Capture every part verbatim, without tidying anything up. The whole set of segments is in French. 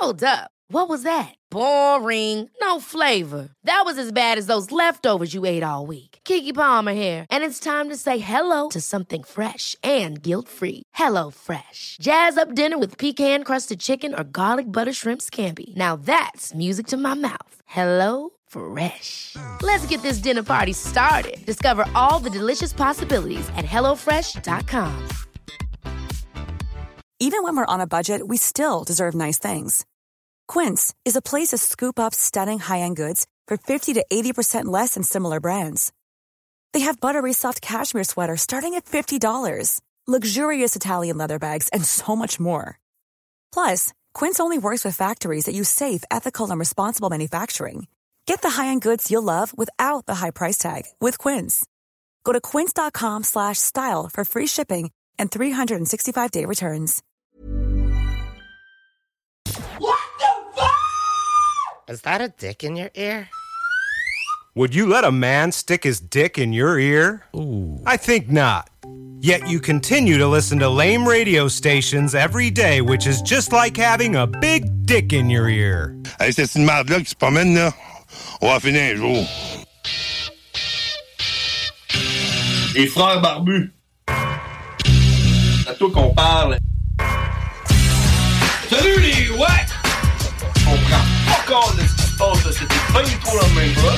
Hold up. What was that? Boring. No flavor. That was as bad as those leftovers you ate all week. Keke Palmer here, and it's time to say hello to something fresh and guilt-free. Hello Fresh. Jazz up dinner with pecan-crusted chicken or garlic butter shrimp scampi. Now that's music to my mouth. Hello Fresh. Let's get this dinner party started. Discover all the delicious possibilities at hello fresh dot com. Even when we're on a budget, we still deserve nice things. Quince is a place to scoop up stunning high-end goods for fifty to eighty percent less than similar brands. They have buttery soft cashmere sweaters starting at fifty dollars, luxurious Italian leather bags, and so much more. Plus, Quince only works with factories that use safe, ethical, and responsible manufacturing. Get the high-end goods you'll love without the high price tag with Quince. Go to quince.com slash style for free shipping and three sixty-five day returns. What the fuck? Is that a dick in your ear? Would you let a man stick his dick in your ear? Ooh. I think not. Yet you continue to listen to lame radio stations every day, which is just like having a big dick in your ear. Hey, c'est une merde-là qui se promène, là. On va finir un jour. Les frères barbus. C'est à toi qu'on parle. Salut les ouais! On prend pas compte de ce qui se passe, là. C'était pas du tout la même chose.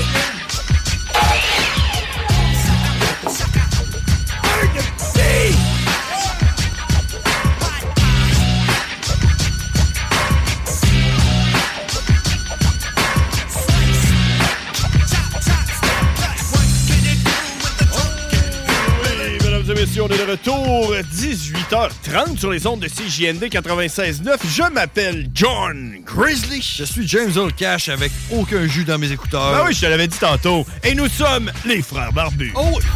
Messieurs, on est de retour, dix-huit heures trente sur les ondes de C J N D quatre-vingt-seize neuf. Je m'appelle John Grizzly. Je suis James Olcash avec aucun jus dans mes écouteurs. Ben oui, je te l'avais dit tantôt. Et nous sommes les frères barbus. Oh oui.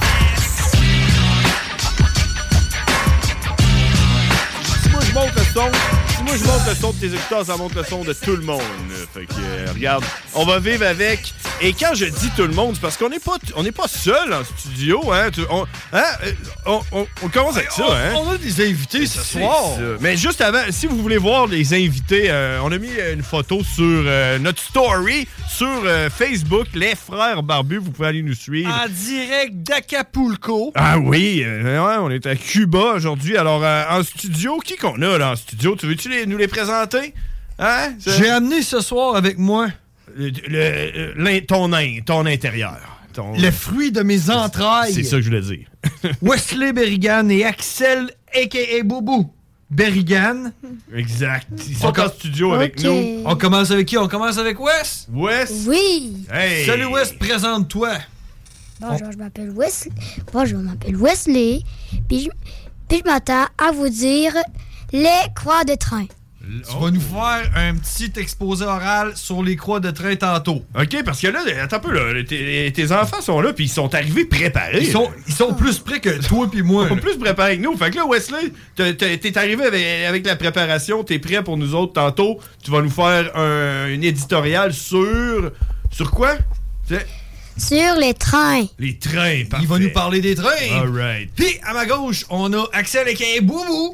Si moi je monte le son, si moi je monte le son de tes écouteurs, ça monte le son de tout le monde. Fait que, euh, regarde, on va vivre avec. Et quand je dis tout le monde, c'est parce qu'on n'est pas, on n'est pas seul en studio, hein. Tu, on, hein? On, on, on commence avec ça, hein. On a des invités ce soir. Ça. Mais juste avant, si vous voulez voir les invités, euh, on a mis une photo sur euh, notre story sur euh, Facebook, les frères barbus. Vous pouvez aller nous suivre. En direct d'Acapulco. Ah oui, euh, ouais, on est à Cuba aujourd'hui. Alors, euh, en studio, qui qu'on a là en studio? Tu veux-tu les, nous les présenter? Hein? J'ai amené ce soir avec moi Le, le, le, ton, ton intérieur. Ton... Le fruit de mes entrailles. C'est ça que je voulais dire. Wesley Berrigan et Axel, a k a. Boubou Berrigan. Exact. Ils sont en studio okay. avec nous. On commence avec qui? On commence avec Wes? Wes? Oui. Hey. Salut Wes, présente-toi. Bonjour, On... je m'appelle Wesley. Bonjour, je m'appelle Wesley. Puis je, puis je m'attends à vous dire les croix de train. Tu vas nous faire un petit exposé oral sur les croix de train tantôt. OK, parce que là, attends un peu, là, tes, tes enfants sont là, puis ils sont arrivés préparés. Ils sont, ils sont plus prêts que toi puis moi. Ils sont plus préparés que nous. Fait que là, Wesley, t'es, t'es arrivé avec, avec la préparation, t'es prêt pour nous autres tantôt. Tu vas nous faire un, une éditoriale sur... Sur quoi? C'est... Sur les trains. Les trains, parfait. Il va nous parler des trains. All right. Puis, à ma gauche, on a Axel a k a. Boubou.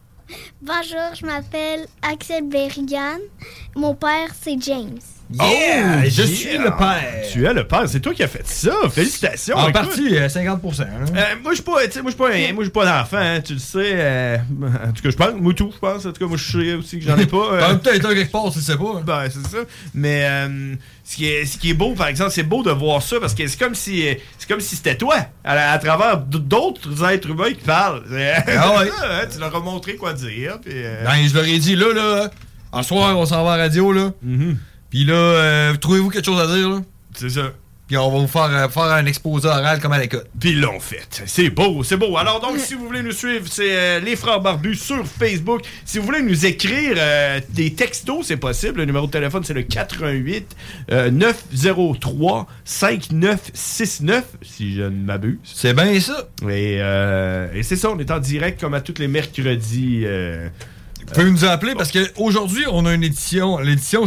Bonjour, je m'appelle Axel Berrigan. Mon père, c'est James. Yeah! Oh, je yeah. suis le père. Tu es le père, c'est toi qui as fait ça. Félicitations. En partie, euh, cinquante pour cent. Hein? Euh, moi, je suis pas, moi, je suis pas, un, moi, je suis pas d'enfant, hein, tu le sais. Euh, en tout cas, je pense, moi tout, je pense. En tout cas, moi, je sais aussi que j'en ai pas. T'en as peut-être un quelque part, tu le sais pas. Hein? Ben, c'est ça. Mais euh, ce qui est, ce qui est beau, par exemple, c'est beau de voir ça parce que c'est comme si, c'est comme si c'était toi, à, à travers d'autres êtres humains qui parlent. Ah ouais. Ça, hein, tu leur as montré quoi dire. Puis, euh... ben, je leur ai dit là, là. En soir, on s'en va à la radio, là. Mm-hmm. Puis là, euh, trouvez-vous quelque chose à dire, là? C'est ça. Puis on va vous faire, euh, faire un exposé oral comme à l'école. Puis ils l'ont fait. C'est beau, c'est beau. Alors donc, si vous voulez nous suivre, c'est euh, Les Frères Barbus sur Facebook. Si vous voulez nous écrire euh, des textos, c'est possible. Le numéro de téléphone, c'est le quatre un huit neuf zéro trois cinq neuf six neuf, si je ne m'abuse. C'est bien ça. Et, euh, et c'est ça, on est en direct comme à tous les mercredis. Euh, vous pouvez euh, nous appeler parce qu'aujourd'hui, on a une édition. L'édition, c'est...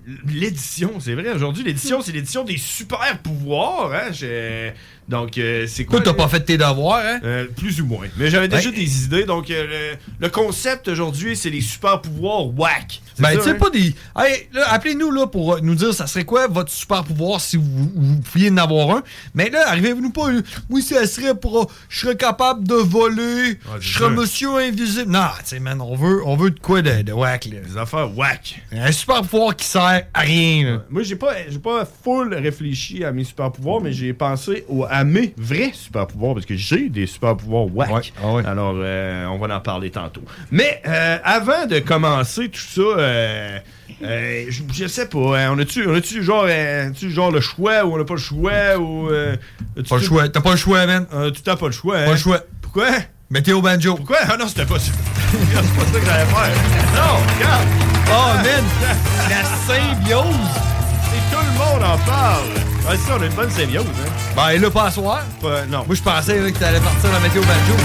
l'édition, c'est vrai. Aujourd'hui, l'édition, c'est l'édition des super pouvoirs. Hein? J'ai... Donc, euh, c'est quoi? Toi, t'as pas fait tes devoirs, hein? Euh, plus ou moins. Mais j'avais déjà ben, des idées. Donc, euh, le, le concept aujourd'hui, c'est les super pouvoirs whack. C'est ben, ça, tu sais, hein? pas des. Hey, là, appelez-nous là pour nous dire ça serait quoi votre super pouvoir si vous, vous pouviez en avoir un. Mais là, arrivez-nous pas. Oui, ça serait pour. Je serais capable de voler. Ouais, je serais ça. monsieur invisible. Non, tu sais, man, on veut, on veut de quoi de, de whack, là. Des affaires whack. Un super pouvoir qui sert à rien, là. Moi, j'ai pas, j'ai pas full réfléchi à mes super pouvoirs, mais j'ai pensé au, à mes vrais super pouvoirs parce que j'ai des super pouvoirs whack. Ouais. Ah ouais. Alors, euh, on va en parler tantôt. Mais euh, avant de commencer tout ça, euh, euh, je, je sais pas, hein, on a-tu, on a-tu genre, euh, a-tu genre le choix ou on n'a pas le choix ou euh, Pas le choix. T'as pas le choix, man. Euh, tu t'as pas le choix. Hein? Pas le choix. Pourquoi? Mettez au banjo. Pourquoi? Ah non, c'était pas ça. C'est pas ça que j'allais faire. Non, regarde. Oh, man. La symbiose. Et tout le monde en parle. Ah, si, on a une bonne symbiose, hein. Ben, là, pas à soir. Pas, non. Moi, je pensais là, que t'allais partir dans Météo Banjo.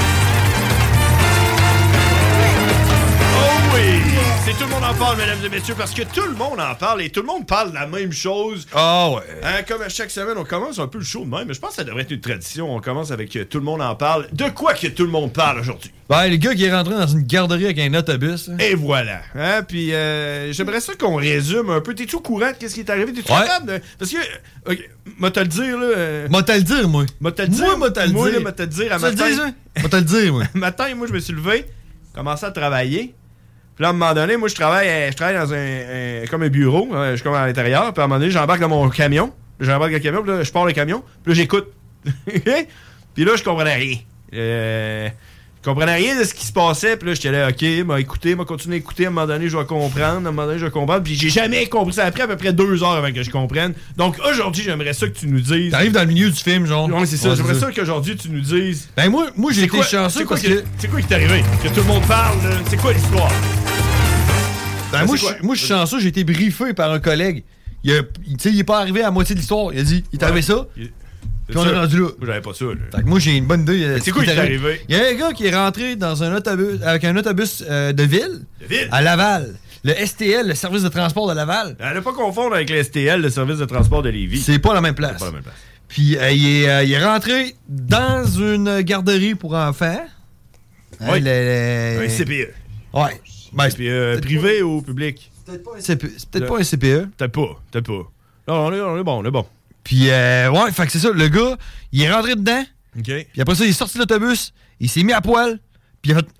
Oh oui! C'est tout le monde en parle, mesdames et messieurs, parce que tout le monde en parle et tout le monde parle de la même chose. Ah ouais. Hein, comme à chaque semaine, on commence un peu le show de même, mais je pense que ça devrait être une tradition. On commence avec euh, tout le monde en parle. De quoi que tout le monde parle aujourd'hui? Ben, le gars qui est rentré dans une garderie avec un autobus. Hein. Et voilà. Hein? Puis euh, j'aimerais ça qu'on résume un peu. T'es-tu au courant de qu'est-ce qui est arrivé? T'es-tu Ouais. capable de... Parce que, euh, ok, m'a te le dire, là... Euh... M'a te le dire, moi. M'a te le dire. Moi, m'a te le Moi, dire. là, m'a te le dire à Tu le matin. dis, ça? M'a te le dire, moi. Matin, moi, je me suis levé, commencé à travailler. Puis là, à un moment donné, moi, je travaille, euh, je travaille dans un, un- comme un bureau. Hein, je suis comme à l'intérieur. Puis à un moment donné, j'embarque dans mon camion. J'embarque dans le camion. Puis là, je pars le camion. Puis là, j'écoute. Puis là, je comprenais rien. Euh, je comprenais rien de ce qui se passait. Puis là, j'étais là, OK, m'a écouté, m'a continué à écouter. À un moment donné, je vais comprendre. À un moment donné, je vais comprendre. Puis j'ai jamais compris. Ça a pris à peu près deux heures avant que je comprenne. Donc aujourd'hui, j'aimerais ça que tu nous dises. T'arrives dans le milieu du film, genre. Ouais, c'est ça. Ouais, j'aimerais c'est ça qu'aujourd'hui, tu nous dises. Ben, moi, moi j'ai C'est été quoi- chanceux c'est quoi parce qui- que. C'est quoi qui t'est arrivé? Que tout le monde parle, là. C'est quoi l'histoire? Ben, Ça, moi, c'est quoi? je moi, je suis chanceux, j'ai été briefé par un collègue. Il, a- il, tu sais, il est pas arrivé à la moitié de l'histoire. Il a dit, il est arrivé ça. Il- Puis on est rendu là. Moi, j'avais pas ça, là. Fait que moi, j'ai une bonne idée. euh, Mais ce c'est quoi qui est t'est arrivé? Il y a un gars qui est rentré dans un autobus, avec un autobus euh, de ville. De ville? À Laval. Le S T L, le service de transport de Laval. À ne pas confondre avec le S T L, le service de transport de Lévis. C'est pas la même place. C'est pas la même place. Puis euh, il, est, euh, il est rentré dans une garderie pour enfants. Hein, Oui. le- le- Un C P E. Ouais. Ben, C P E privé ou public? c'est peut-être pas un C P E. C'est peut-être pas un C P E. Peut-être pas, peut-être pas. Non, on est, on est bon, on est bon. Puis, euh, ouais, fait que c'est ça. Le gars, il est rentré dedans. OK. Puis après ça, il est sorti de l'autobus. Il s'est mis à poil. Puis il a fait.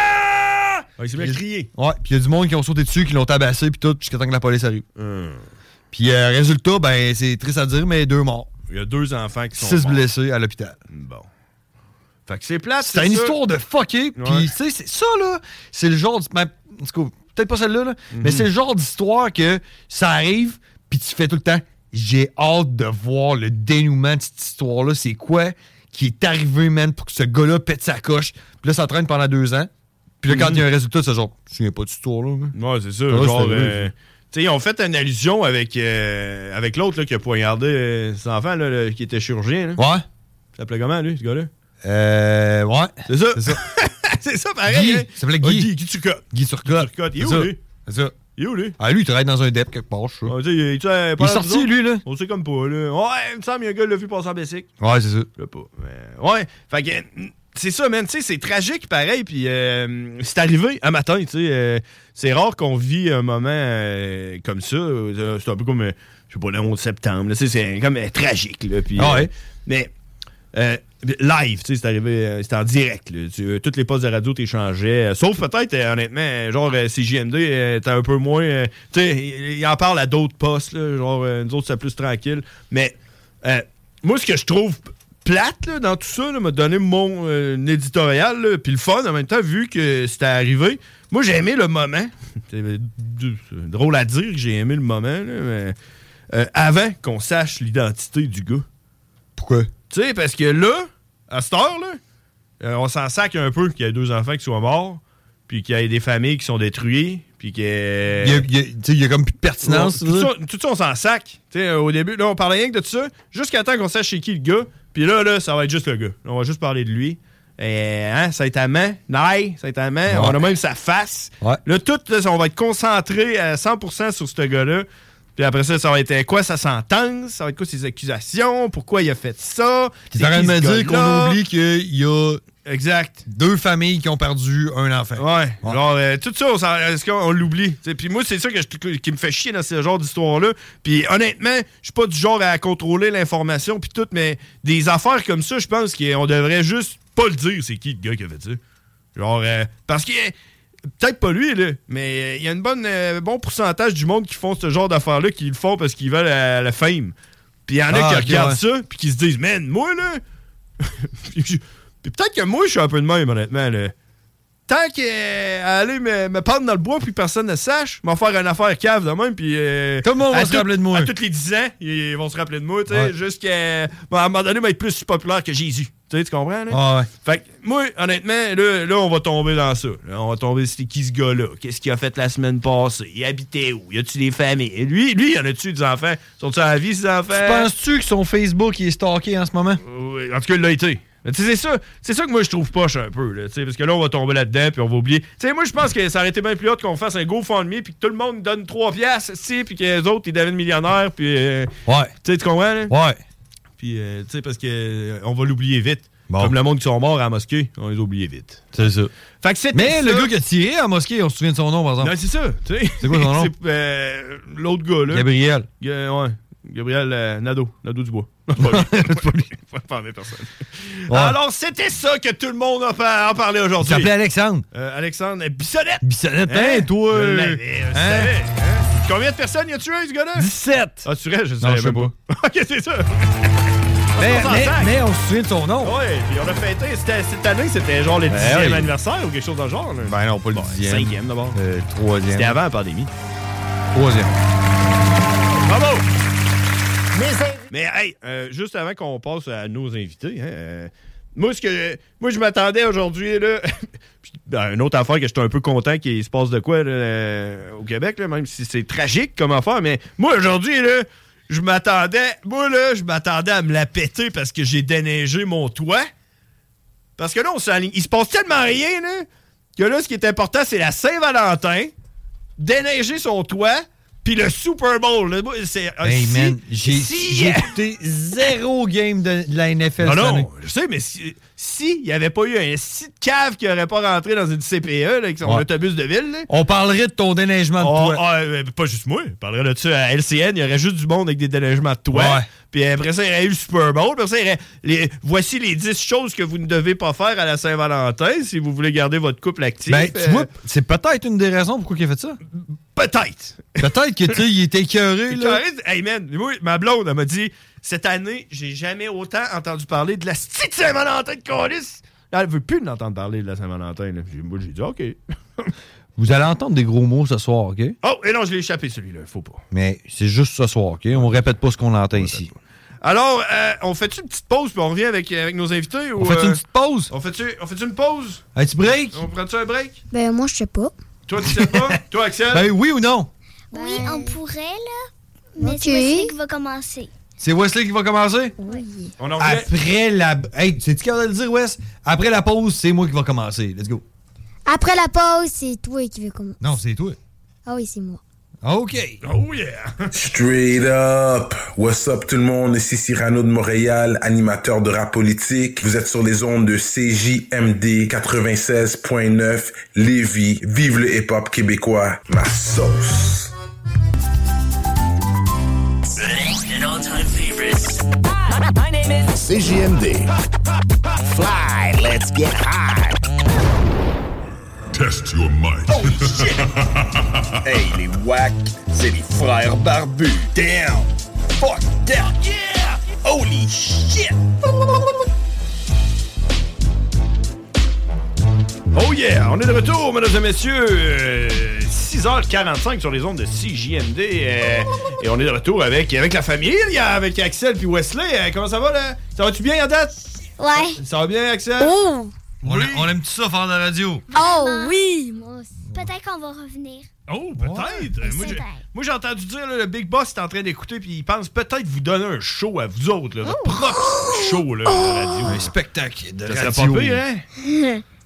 Ah! Ah, il s'est mis à crier. Ouais, puis il y a du monde qui ont sauté dessus, qui l'ont tabassé, puis tout, jusqu'à temps que la police arrive. Hum. Puis, euh, résultat, ben, c'est triste à dire, mais deux morts. Il y a deux enfants qui sont Six morts. blessés à l'hôpital. Bon. Fait que c'est plate, C'est une ça. histoire de fucké. Puis, Ouais. tu sais, c'est ça, là. C'est le genre. De, ben, en tout cas, peut-être pas celle-là, là, Mhm. mais c'est le genre d'histoire que ça arrive, puis tu fais tout le temps. J'ai hâte de voir le dénouement de cette histoire-là. C'est quoi qui est arrivé, man, pour que ce gars-là pète sa coche. Puis là, ça traîne pendant deux ans. Puis là, quand il y a un résultat, c'est genre, je me souviens pas de cette histoire-là. man. Ouais, c'est ça. Ouais, genre, c'est vrai. euh, tu sais, ils ont fait une allusion avec, euh, avec l'autre là, qui a poignardé euh, cet enfant là, le- qui était chirurgien. Là. Ouais. Ça s'appelait comment, lui, ce gars-là? Euh. Ouais. C'est ça. C'est ça. c'est ça, pareil. Guy. hein? Ça s'appelait Ouais, Guy. Guy, Guy Turcotte. Guy Turcotte. Turcotte. Il est C'est où, ça. lui? C'est ça. Il est où, lui? Ah, lui, il travaille dans un D E P quelque part, je sais. Ouais, tu sais, il, tu sais, Il est sorti, lui, là. On sait comme pas, là. Ouais, il me semble qu'il y a un gars qui l'a vu passer en bicycle. Ouais, c'est ça. Je sais pas. Mais, ouais. Fait que, mm, c'est ça, man. Tu sais, c'est tragique, pareil. Puis, euh, c'est arrivé un matin, tu sais. euh, c'est rare qu'on vit un moment euh, comme ça. Euh, C'est un peu comme, euh, je sais pas, le onze septembre. là, tu sais, c'est comme euh, tragique, là. Puis, Ah euh, ouais. mais, euh, live, tu sais, c'est arrivé, euh, c'était en direct, là. Tu- euh, toutes les postes de radio t'échangeaient. euh, sauf peut-être, euh, honnêtement, euh, genre, euh, C J M D, euh, t'es un peu moins. euh, tu sais, il, il en parle à d'autres postes, là. Genre, euh, nous autres, c'est plus tranquille. Mais, euh, moi, ce que je trouve plate là, dans tout ça, là, m'a donné mon euh, éditorial, là, puis le fun en même temps, vu que c'était arrivé. Moi, j'ai aimé le moment. C'est c'est drôle à dire que j'ai aimé le moment, là, mais euh, avant qu'on sache l'identité du gars. Pourquoi? Tu sais, parce que là, à cette heure-là, euh, on s'en sac un peu qu'il y ait deux enfants qui soient morts, puis qu'il y ait des familles qui sont détruites, puis qu'il y ait... Il y a, il y a- tu sais, il y a comme plus de pertinence. Ouais, tout, ça. ça, tout ça, on s'en sac. Tu sais, au début, là, on parlait rien que de tout ça, jusqu'à temps qu'on sache chez qui le gars. Puis là, là, ça va être juste le gars. On va juste parler de lui. Et, hein, Saint-Amand, Naï, Saint-Amand, Ouais. on a même sa face. Ouais. Là, tout, là, on va être concentré à cent pour cent sur ce gars-là. Puis après ça, ça va être quoi sa sentence? Ça va être quoi ses accusations? Pourquoi il a fait ça? T'es en train de me dire qu'on oublie qu'il y a exact. deux familles qui ont perdu un enfant. Ouais. ouais. Genre, euh, tout ça, on, est-ce qu'on l'oublie? Puis moi, c'est ça que je, qui me fait chier dans ce genre d'histoire-là. Puis honnêtement, je suis pas du genre à contrôler l'information puis tout, mais des affaires comme ça, je pense qu'on devrait juste pas le dire c'est qui le gars qui a fait ça. Genre, euh, parce que... Peut-être pas lui, là, mais il y a un bon, euh, bon pourcentage du monde qui font ce genre d'affaires-là, qui le font parce qu'ils veulent la, la fame. Puis il y en a ah, qui okay, regardent ouais. ça, puis qui se disent, man, moi, là. Puis peut-être que moi, je suis un peu de même, honnêtement, là. Tant qu'aller me, me pendre dans le bois, puis personne ne sache, m'en faire une affaire cave de même, puis. Euh, Tout le monde va se tout, rappeler de moi. À tous les dix ans, ils vont se rappeler de moi, tu sais, ouais. jusqu'à. Bon, à un moment donné, va être plus populaire que Jésus. Tu sais, tu comprends, là? Ah ouais. Fait que, moi, honnêtement, là, là, on va tomber dans ça. Là, on va tomber, c'était qui ce gars-là? Qu'est-ce qu'il a fait la semaine passée? Il habitait où? Y a-tu des familles? Lui, lui, y en a-tu des enfants? Sont-ils à la vie, ces enfants? Tu penses-tu que son Facebook il est stalké en ce moment? Oui, en tout cas, il l'a été. C'est ça, c'est ça que moi je trouve poche un peu, là, parce que là on va tomber là-dedans puis on va oublier. T'sais, moi je pense que ça aurait été bien plus hot qu'on fasse un GoFundMe puis que tout le monde donne trois piastres, puis que les autres ils deviennent millionnaires puis euh, ouais. Tu comprends là? Ouais. Puis euh, tu sais parce que euh, on va l'oublier vite. Bon. Comme le monde qui sont morts à la mosquée, on les a oubliés vite. C'est ça. Fait que Mais ça. le gars qui a tiré à la mosquée, on se souvient de son nom par exemple. Non, c'est ça, tu sais. C'est quoi son nom? C'est euh, l'autre gars là. Gabriel. Ga- ouais. Gabriel euh, Nadeau, Nadeau Dubois. Non, c'est pas lui. C'est pas lui. Faut pas parler personne. Ouais. Alors, c'était ça que tout le monde a, par- a parlé aujourd'hui. Il s'appelait Alexandre. Euh, Alexandre Bissonnette. Bissonnette, hein, hein toi. Je l'avais, je hein? savais. Hein? Combien de personnes y a tué, ce gars-là? dix-sept. Ah, tu restes? Je non, savais je sais pas. pas. OK, c'est ça. Mais, mais, mais on se souvient de son nom. Oui, puis on a fêté. C'était, cette année, c'était genre le dixième ben, oui. anniversaire ou quelque chose dans le genre. Là. Ben non, pas le bon, dixième. Cinquième d'abord. Euh, troisième. C'était avant la pandémie. Troisième. Bravo! Mais hey, euh, juste avant qu'on passe à nos invités, hein, euh, moi, ce que, moi, je m'attendais aujourd'hui, là, ben, une autre affaire que j'étais un peu content qu'il se passe de quoi là, euh, au Québec, là, même si c'est tragique comme affaire, mais moi, aujourd'hui, là, je m'attendais, moi, là, je m'attendais à me la péter parce que j'ai déneigé mon toit. Parce que là, on s'aligne. Il se passe tellement rien, là, que là, ce qui est important, c'est la Saint-Valentin, déneiger son toit, puis le Super Bowl. Là, c'est, hey, si, man, j'ai, si, j'ai écouté zéro game de, de la N F L. Non, cette non, année. je sais, mais si il n'y avait pas eu un site cave qui n'aurait pas rentré dans une C P E, là, avec son ouais. autobus de ville. Là. On parlerait de ton déneigement de oh, toit. Ah, euh, pas juste moi. On parlerait de ça à L C N. Il y aurait juste du monde avec des déneigements de toit. Ouais. Puis après ça, il y aurait eu le Super Bowl. Puis après ça, il y aurait les, voici les dix choses que vous ne devez pas faire à la Saint-Valentin si vous voulez garder votre couple actif. Ben, tu euh, vois, c'est peut-être une des raisons pourquoi il a fait ça. Peut-être. Peut-être que, tu sais, il était écœuré, là. Hey, man, moi, ma blonde, elle m'a dit, cette année, j'ai jamais autant entendu parler de la petite Saint-Valentin de Colis. Là, elle veut plus l'entendre parler de la Saint-Valentin. Là. Moi, j'ai dit, OK. Vous allez entendre des gros mots ce soir, OK? Oh, et non, je l'ai échappé, celui-là. Faut pas. Mais c'est juste ce soir, OK? On répète pas ce qu'on entend ici. Alors, euh, on fait-tu une petite pause puis on revient avec, avec nos invités? On ou, fait-tu euh, une petite pause? On fait-tu, on fait-tu une pause? Un petit break? On prend-tu un break? Ben, moi, je sais pas. Toi, tu sais pas? Toi, Axel? Ben oui ou non? Oui, on pourrait, là. Mais Ok. c'est Wesley qui va commencer. C'est Wesley qui va commencer? Oui. On en revient. Après la... Hey, c'est-tu capable de le dire, Wes? Après la pause, c'est moi qui va commencer. Let's go. Après la pause, c'est toi qui veux commencer. Non, c'est toi. Ah oui, c'est moi. OK. Oh yeah! Straight up! What's up tout le monde? Ici Cyrano de Montréal, animateur de rap politique. Vous êtes sur les ondes de C J M D quatre-vingt-seize point neuf Lévis. Vive le hip-hop québécois. Ma sauce! C J M D. Fly, let's get high. Test your might. Oh shit! Hey, les wack, c'est les frères barbus. Damn! Fuck that! Yeah! Holy shit! Oh yeah! On est de retour, mesdames et messieurs. Euh, six heures quarante-cinq sur les ondes de C J M D. Euh, et on est de retour avec, avec la famille, avec Axel puis Wesley. Euh, comment ça va, là? Ça va-tu bien, à date? Ouais. Ça va bien, Axel? Oh! On, Oui. on aime-tu ça faire de la radio? Oh oui! Moi aussi. Peut-être qu'on va revenir. Oh, peut-être. Ouais, moi, j'ai, peut-être. moi, j'ai entendu dire, là, le Big Boss est en train d'écouter, puis il pense peut-être vous donner un show à vous autres, là, votre propre show là, de radio. Un spectacle de Ça radio. serait pas pire, hein?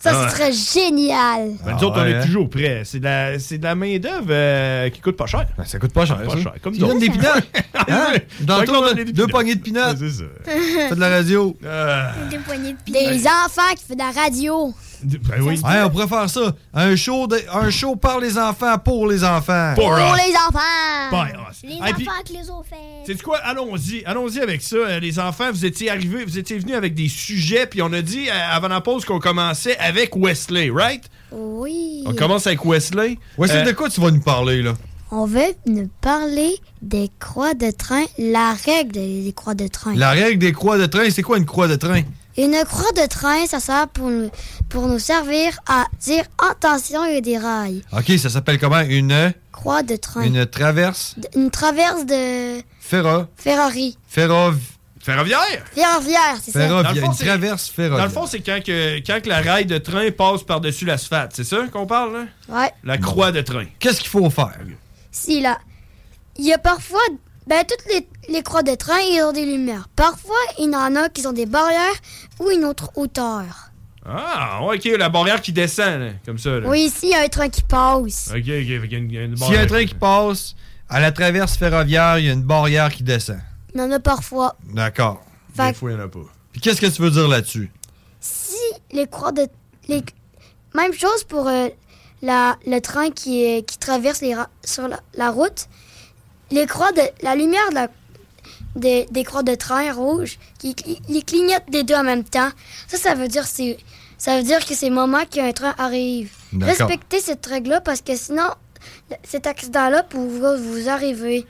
Ça, Ah. ce serait génial. Ben, nous autres, Ah on ouais, est hein? toujours prêts. C'est de la, c'est de la main-d'œuvre euh, qui coûte pas cher. Ben, ça coûte pas cher. Pas ça. cher, comme Tu nous donnes autres. des pinottes. Hein? Dans Fait le que là, on tour, donne des deux pinottes. poignées de pinottes. Ouais, c'est ça. Fais de la radio. Ah. Des poignées de pied. Des enfants qui font de la radio. Ben oui. Ouais, on pourrait faire ça. Un show, de- un show par les enfants, pour les enfants. Pour Pour us. les enfants. By us. Les Hey, enfants puis, que les autres fait. sais-tu quoi? Allons-y. Allons-y avec ça. Euh, les enfants, vous étiez arrivés, vous étiez venus avec des sujets, puis on a dit euh, avant la pause qu'on commençait avec Wesley, right? Oui. On commence avec Wesley. Ouais, c'est Euh, de quoi tu vas nous parler, là? On veut nous parler des croix de train, la règle des, des croix de train. La règle des croix de train, c'est quoi une croix de train? Une croix de train, ça sert pour nous, pour nous servir à dire attention, il y a des rails. OK, ça s'appelle comment? Une, Croix de train. une traverse D- Une traverse de ferro... Ferrari. Ferro... Ferroviaire? Ferroviaire, c'est ça. Dans le Ferroviaire. fond, Une c'est- traverse ferroviaire. Dans le fond, c'est quand, que, quand que la rail de train passe par-dessus l'asphalte. C'est ça qu'on parle, là? Ouais. La croix de train. Qu'est-ce qu'il faut faire? Si, là. Il y a parfois. Ben, toutes les, les croix de train, ils ont des lumières. Parfois, il y en a qui ont des barrières ou une autre hauteur. Ah, OK, la barrière qui descend, là, comme ça. Là. Oui, ici, il y a un train qui passe. OK, OK. Fait qu'il y a une, il y a une S'il y a un barrière. train qui passe, à la traverse ferroviaire, il y a une barrière qui descend. Il y en a parfois. D'accord. Des Fait- fois, il n'y en a pas. Puis qu'est-ce que tu veux dire là-dessus? Si les croix de. Les, même chose pour euh, la, le train qui, est- qui traverse les, ra- sur la, la route. Les croix de. La lumière de la- des, des croix de train rouges, qui cli- les clignotent des deux en même temps. Ça, ça veut dire c'est. Ça veut dire que c'est le moment qu'un train arrive. D'accord. Respectez cette règle-là parce que sinon, le- cet accident-là pourra vous arriver.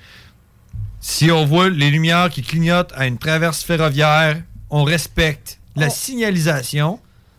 Si on voit les lumières qui clignotent à une traverse ferroviaire, on respecte la signalisation.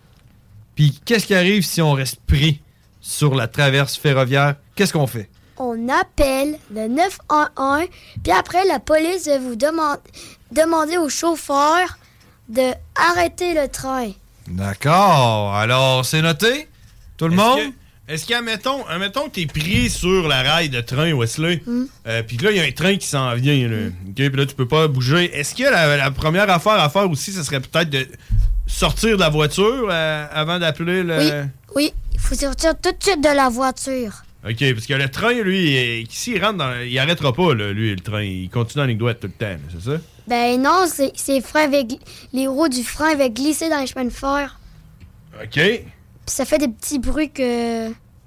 Puis qu'est-ce qui arrive si on reste pris sur la traverse ferroviaire? Qu'est-ce qu'on fait? On appelle le neuf un un, puis après, la police va vous demand- demander au chauffeur de arrêter le train. D'accord. Alors, c'est noté? Tout le Est-ce monde? que- Est-ce qu'admettons, admettons que t'es pris sur la rail de train, Wesley, Mm. euh, puis là, il y a un train qui s'en vient, là. OK, puis là, tu peux pas bouger. Est-ce que la, la première affaire à faire aussi, ce serait peut-être de sortir de la voiture euh, avant d'appeler le... Oui, oui, il faut sortir tout de suite de la voiture. OK, parce que le train, lui, euh, s'il rentre dans... Il arrêtera pas, là, lui, le train. Il continue en ligne droite tout le temps, là, c'est ça? Ben non, c'est, c'est frein avec, les roues du frein vont glisser dans les chemins de fer. OK. Puis ça fait des petits bruits que...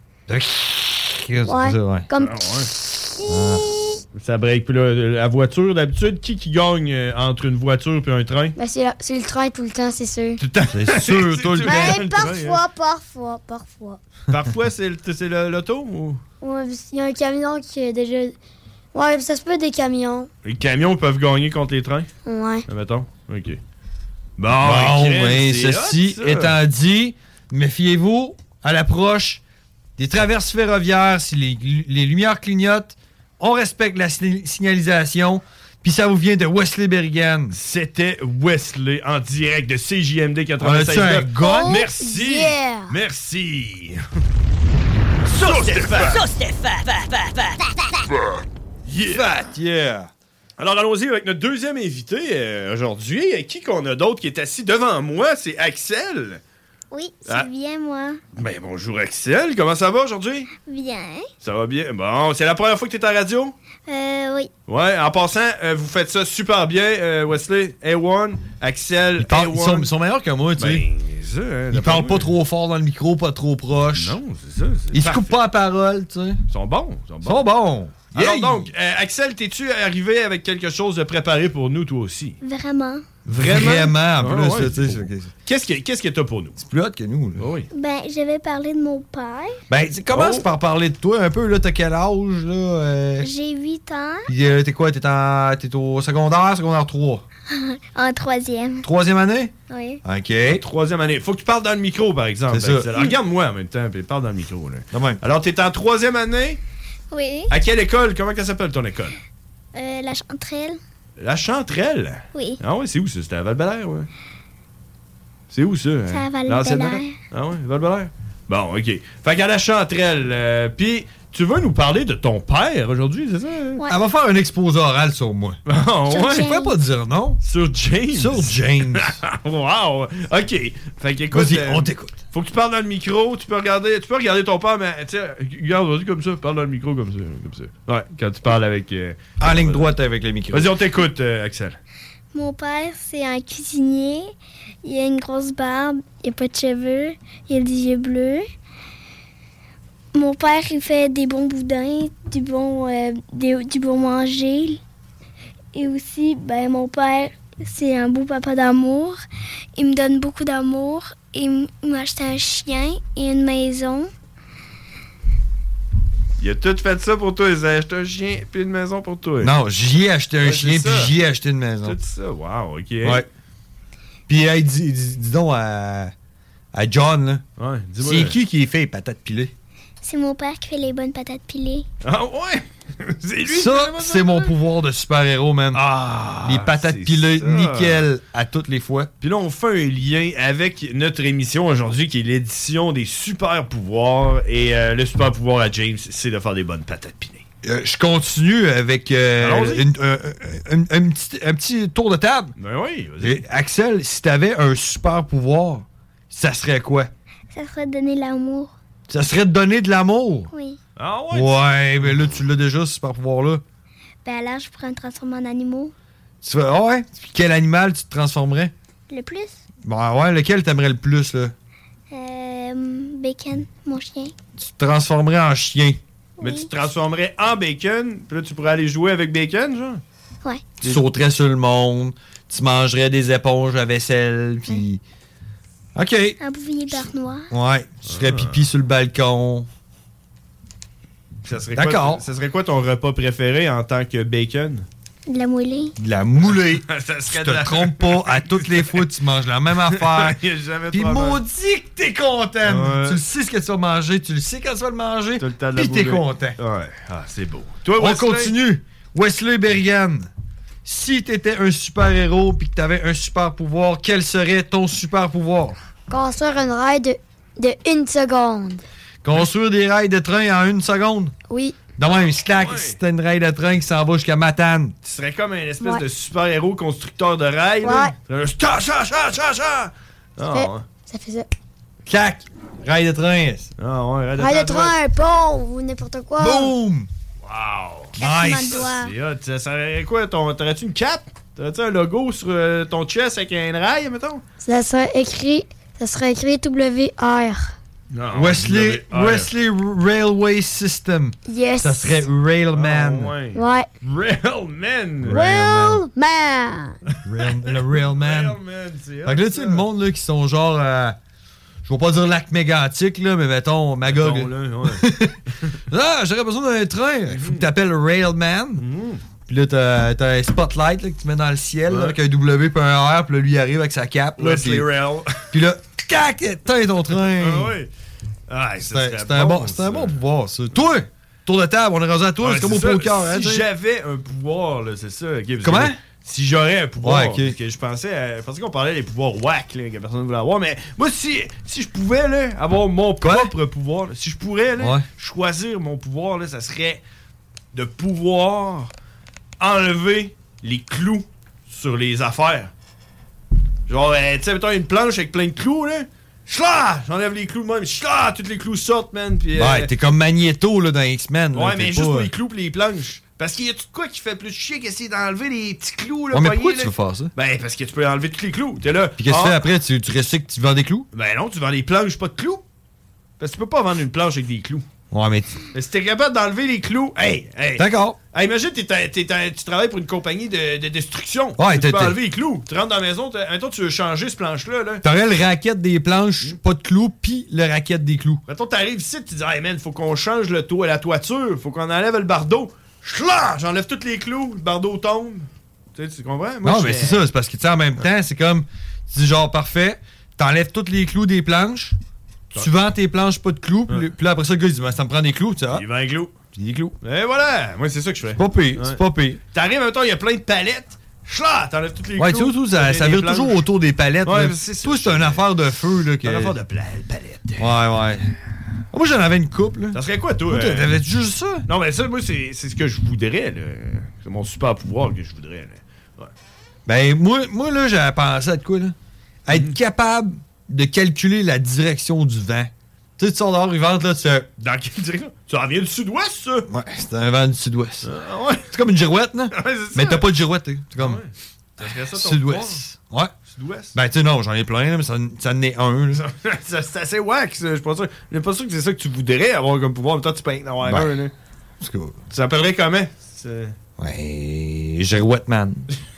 Ouais, Ouais, comme... Ah, ouais. Ça break. Puis là, la voiture, d'habitude, qui qui gagne euh, entre une voiture et un train? Ben c'est, la- c'est le train tout le temps, c'est sûr. Tout le temps. C'est sûr, tout le temps. Ben le train, parfois, parfois, parfois. Parfois, c'est le- c'est le- l'auto ou... Ouais, il y a un camion qui est déjà... Ouais, ça se peut des camions. Les camions peuvent gagner contre les trains, Ouais. admettons. OK. Bon, Bon, crème, mais c'est ceci hot, ça. étant dit, méfiez-vous à l'approche des traverses ferroviaires. Si les, les lumières clignotent, on respecte la si- signalisation. Puis ça vous vient de Wesley Berrigan. C'était Wesley en direct de C J M D On quatre-vingt-seize. a-tu un gun? Merci. Yeah. Merci. Sauce Stéphane! Sauce Stéphane! Yeah. Fat, yeah. Alors, allons-y avec notre deuxième invité euh, aujourd'hui. Qui qu'on a d'autre qui est assis devant moi? C'est Axel. Oui, c'est Ah. bien, moi. Ben, bonjour Axel. Comment ça va aujourd'hui? Bien. Ça va bien. Bon, c'est la première fois que tu es à la radio? Euh, oui. Ouais, en passant, euh, vous faites ça super bien, euh, Wesley. A un, Axel, Ils, parlent- A un. ils sont, ils sont meilleurs que moi, tu sais. Ben, c'est ça, hein, Ils d'après parlent moi. pas trop fort dans le micro, pas trop proche. Non, c'est ça. c'est Ils se parfait. coupent pas la parole, tu sais. Ils sont bons. Ils sont Ils bons. sont bons. Alors Yeah. donc, euh, Axel, t'es-tu arrivé avec quelque chose de préparé pour nous, toi aussi? Vraiment. Vraiment? Vraiment, en Ah, plus, ouais, tu sais. c'est c'est- Qu'est-ce que qu'est-ce que t'as pour nous? C'est plus hot que nous, là. Oui. Ben, je vais parler de mon père. Ben, tu commences Oh. par parler de toi un peu, là. T'as quel âge, là? euh? J'ai huit ans. Puis, euh, t'es quoi? T'es, en, t'es au secondaire, secondaire trois? En troisième. Troisième année? Oui. OK. Troisième année. Faut que tu parles dans le micro, par exemple. C'est ça. Axel. Alors, regarde-moi en même temps, puis parle dans le micro. Là. De même. Alors, t'es en troisième année. Oui. À quelle école? Comment ça s'appelle ton école? Euh, la chanterelle. La Chanterelle. Oui. Ah ouais, c'est où ça? C'était à Val-Bélair, ouais. C'est où ça? C'est hein? à Val-Bélair. L'ancienne- Ah ouais, Val-Bélair. Bon, OK. Fait qu'à la Chanterelle, euh, puis tu veux nous parler de ton père aujourd'hui, c'est ça? Ouais. Elle va faire un exposé oral sur moi. Oh, Sur ouais. Je peux pas dire non. Sur James? Sur James. Wow! OK. Fait qu'écoute... Vas-y, euh, on t'écoute. Faut que tu parles dans le micro. Tu peux regarder, tu peux regarder ton père, mais tu sais, regarde, vas-y comme ça. Parle dans le micro comme ça. Comme ça. Ouais, quand tu parles avec... Euh, en ligne droite avec le micro. Vas-y, on t'écoute, euh, Axel. Mon père, c'est un cuisinier. Il a une grosse barbe. Il n'a pas de cheveux. Il a des yeux bleus. Mon père, il fait des bons boudins, du bon, euh, des- du bon manger. Et aussi, ben, mon père, c'est un beau papa d'amour. Il me donne beaucoup d'amour. Il m- il m'a acheté un chien et une maison. Il a tout fait ça pour toi. Il a acheté un chien puis une maison pour toi. Non, j'y ai acheté un Ouais, chien, c'est puis ça. j'y ai acheté une maison. Tout ça, wow, OK. Ouais. Puis, hey, dis, dis- dis donc à, à John, là. Ouais, dis-moi. C'est qui qui fait les patates pilées? C'est mon père qui fait les bonnes patates pilées. Ah ouais? C'est lui qui fait Ça, les bonnes c'est mon pouvoir de super-héros, man. Ah! Les patates c'est pilées, ça. nickel, à toutes les fois. Puis là, on fait un lien avec notre émission aujourd'hui, qui est l'édition des super-pouvoirs. Et euh, le super-pouvoir à James, c'est de faire des bonnes patates pilées. Euh, je continue avec euh, Allons-y. une- un, un- un- un petit, un petit tour de table. Ben oui, vas-y. Et Axel, si t'avais un super pouvoir, ça serait quoi? Ça serait de donner l'amour. Ça serait de donner de l'amour. Oui. Ah ouais? Ouais, mais là, tu l'as déjà, ce super pouvoir-là. Ben alors, je pourrais me transformer en animaux. Tu fais, ah ouais? Puis quel animal tu te transformerais? Le plus? Bon, ouais, lequel t'aimerais le plus, là? Euh, Bacon, mon chien. Tu te transformerais en chien. Mais tu te transformerais en bacon, puis là, tu pourrais aller jouer avec bacon, genre? Ouais. Tu sauterais sur le monde, tu mangerais des éponges à vaisselle, puis... OK. Un bouvier beurre noir. Ouais, tu ferais pipi sur le balcon. Ça serait D'accord. quoi, ça serait quoi ton repas préféré en tant que bacon? De la moulée. De la moulée. Ça Tu serait te de la- trompes pas, à toutes les fois, tu manges la même affaire. Il y a jamais Puis trop mal. maudit que t'es content. Ouais. Tu le sais ce que tu vas manger, tu le sais quand tu vas le manger, Tout le temps de la puis t'es moulée. content. Ouais, ah, c'est beau. Toi, On Wesley? continue. Wesley Berrigan. Si t'étais un super-héros puis que t'avais un super-pouvoir, quel serait ton super-pouvoir? Construire une rail de, de une seconde. Construire des rails de train en une seconde? Oui. Non, même, slack, si t'as une rail de train qui s'en va jusqu'à Matane. Tu serais comme un espèce Ouais. de super-héros constructeur de rails, là. Un cha cha cha cha cha! Ah, fait- ouais. Ça fait ça. Clac! Rail de train. Ah, ouais, rail de Rail de train, train, un pont ou n'importe quoi. Boom! Wow! Claquement Nice! de doigts. C'est hot. Ça serait quoi? Ton, t'aurais-tu une cape? T'aurais-tu un logo sur euh, ton chest avec un rail, mettons? Ça serait écrit, ça serait écrit W R. Non, Wesley, W R. Wesley Railway System. Yes. Ça serait Railman. Ah, ouais. Ouais. Railman! Real man. Rail- le Railman. Railman, c'est hot, Fait que là, tu sais, ça. le monde là, qui sont genre. euh, je vais pas dire lac mégantique, là, mais mettons, Magog. Mettons, là, ouais. Ah, j'aurais besoin d'un train. Il faut que t'appelles Railman. Puis là, t'as, t'as un spotlight là, que tu mets dans le ciel là, Ouais. avec un W et un R. Puis là, lui, il arrive avec sa cape. Là, Wesley puis, Rail. puis là, cac, t'as ton train. Ah ouais. Ah, ça C'est serait un- c'est un, bon, c'est un bon pouvoir, ça. Toi, tour de table, on est rendu à toi. Ouais, c'est comme au ça. poker. Hein, Si tu sais. j'avais un pouvoir, là, c'est ça. ok, parce que Comment? là, si j'aurais un pouvoir, Ouais, ok. parce que je pensais, à- je pensais qu'on parlait des pouvoirs whack, là, que personne ne voulait avoir, mais moi, si, si je pouvais là, avoir mon propre pouvoir, là, si je pourrais là, Ouais. choisir mon pouvoir, là, ça serait de pouvoir enlever les clous sur les affaires. Genre, euh, tu sais, mettons une planche avec plein de clous, là. Chla! J'enlève les clous de même. Chla! Tous les clous sortent, man. Puis, euh, Ouais, t'es comme Magneto là, dans X-Men. là, ouais, t'es mais pas, juste pour euh, les clous pis les planches. Parce qu'il y a tout de quoi qui fait plus chier qu'essayer d'enlever les petits clous, là. Ouais, mais poignés, pourquoi là. tu veux faire ça? Ben, parce que tu peux enlever tous les clous. T'es là. Puis qu'est-ce que tu ah, fais après? Tu, tu recycles, tu vends des clous? Ben non, tu vends les planches, pas de clous. Parce que tu peux pas vendre une planche avec des clous. Ouais, mais. Mais si t'es capable d'enlever les clous, hey, hey. D'accord. Hey, imagine, t'es, t'es, t'es- tu travailles pour une compagnie de, de destruction. Ouais, tu t'es- peux t'es- enlever les clous. Tu rentres dans la maison, t'as- mettons, tu veux changer ce planche-là, là. T'aurais le racket des planches, pas de clous, puis le racket des clous. Mettons, t'arrives ici, tu dis, hey man, faut qu'on change le toit, la toiture, faut qu'on enlève le bardeau. Chla! J'enlève tous les clous, le bardeau tombe. Tu sais, tu comprends? Moi, non, je mais fais- c'est ça, c'est parce que, tu sais, en même temps, c'est comme. Tu dis genre, parfait, t'enlèves tous les clous des planches, tu vends tes planches, pas de clous, puis puis là, après ça, le gars, il dit, ben, ça me prend des clous, tu sais. ah, Il vend les clous. puis des clous. Et voilà! Moi, c'est ça que je fais. C'est pas pire, Ouais. c'est pas pire. T'arrives, mettons, il y a plein de palettes. Chla! T'enlèves toutes les Ouais, clous. tu vois, tout, ça, t'as ça des vire planches. toujours autour des palettes. Ouais, là. mais c'est ça, Toi, c'est une affaire de feu, là. Que... C'est une affaire de pla- palette. Ouais, ouais. Moi, j'en avais une couple. Là. Ça serait quoi, toi? Toi, euh... t'avais juste ça? Non, mais ça, moi, c'est, c'est ce que je voudrais, là. C'est mon super pouvoir que je voudrais, là. Ouais. Ben, moi, moi là, j'avais pensé à de quoi, là? À être mm-hmm. capable de calculer la direction du vent. Tu sais, tu sors dehors, il vente, là, tu fais... Dans quelle direction? Tu en viens du sud-ouest, ça? Ouais, c'est un vent du sud-ouest. Ah, ouais. C'est comme une girouette, là. Ouais, c'est ça. Mais t'as pas de girouette, t'es. C'est comme... Ah, ouais. Ça serait ça, ton sud-ouest. pouvoir? Ouais. Sud-ouest? Ben, tu sais, non, j'en ai plein, là, mais ça, ça en est un, là. ça, c'est assez wack, ça. Je suis pas sûr. Je suis pas sûr que c'est ça que tu voudrais avoir comme pouvoir. En même temps, tu peux en avoir ben, un, là. Parce que... Tu t'appellerais comment? C'est... Ouais, girouette, man.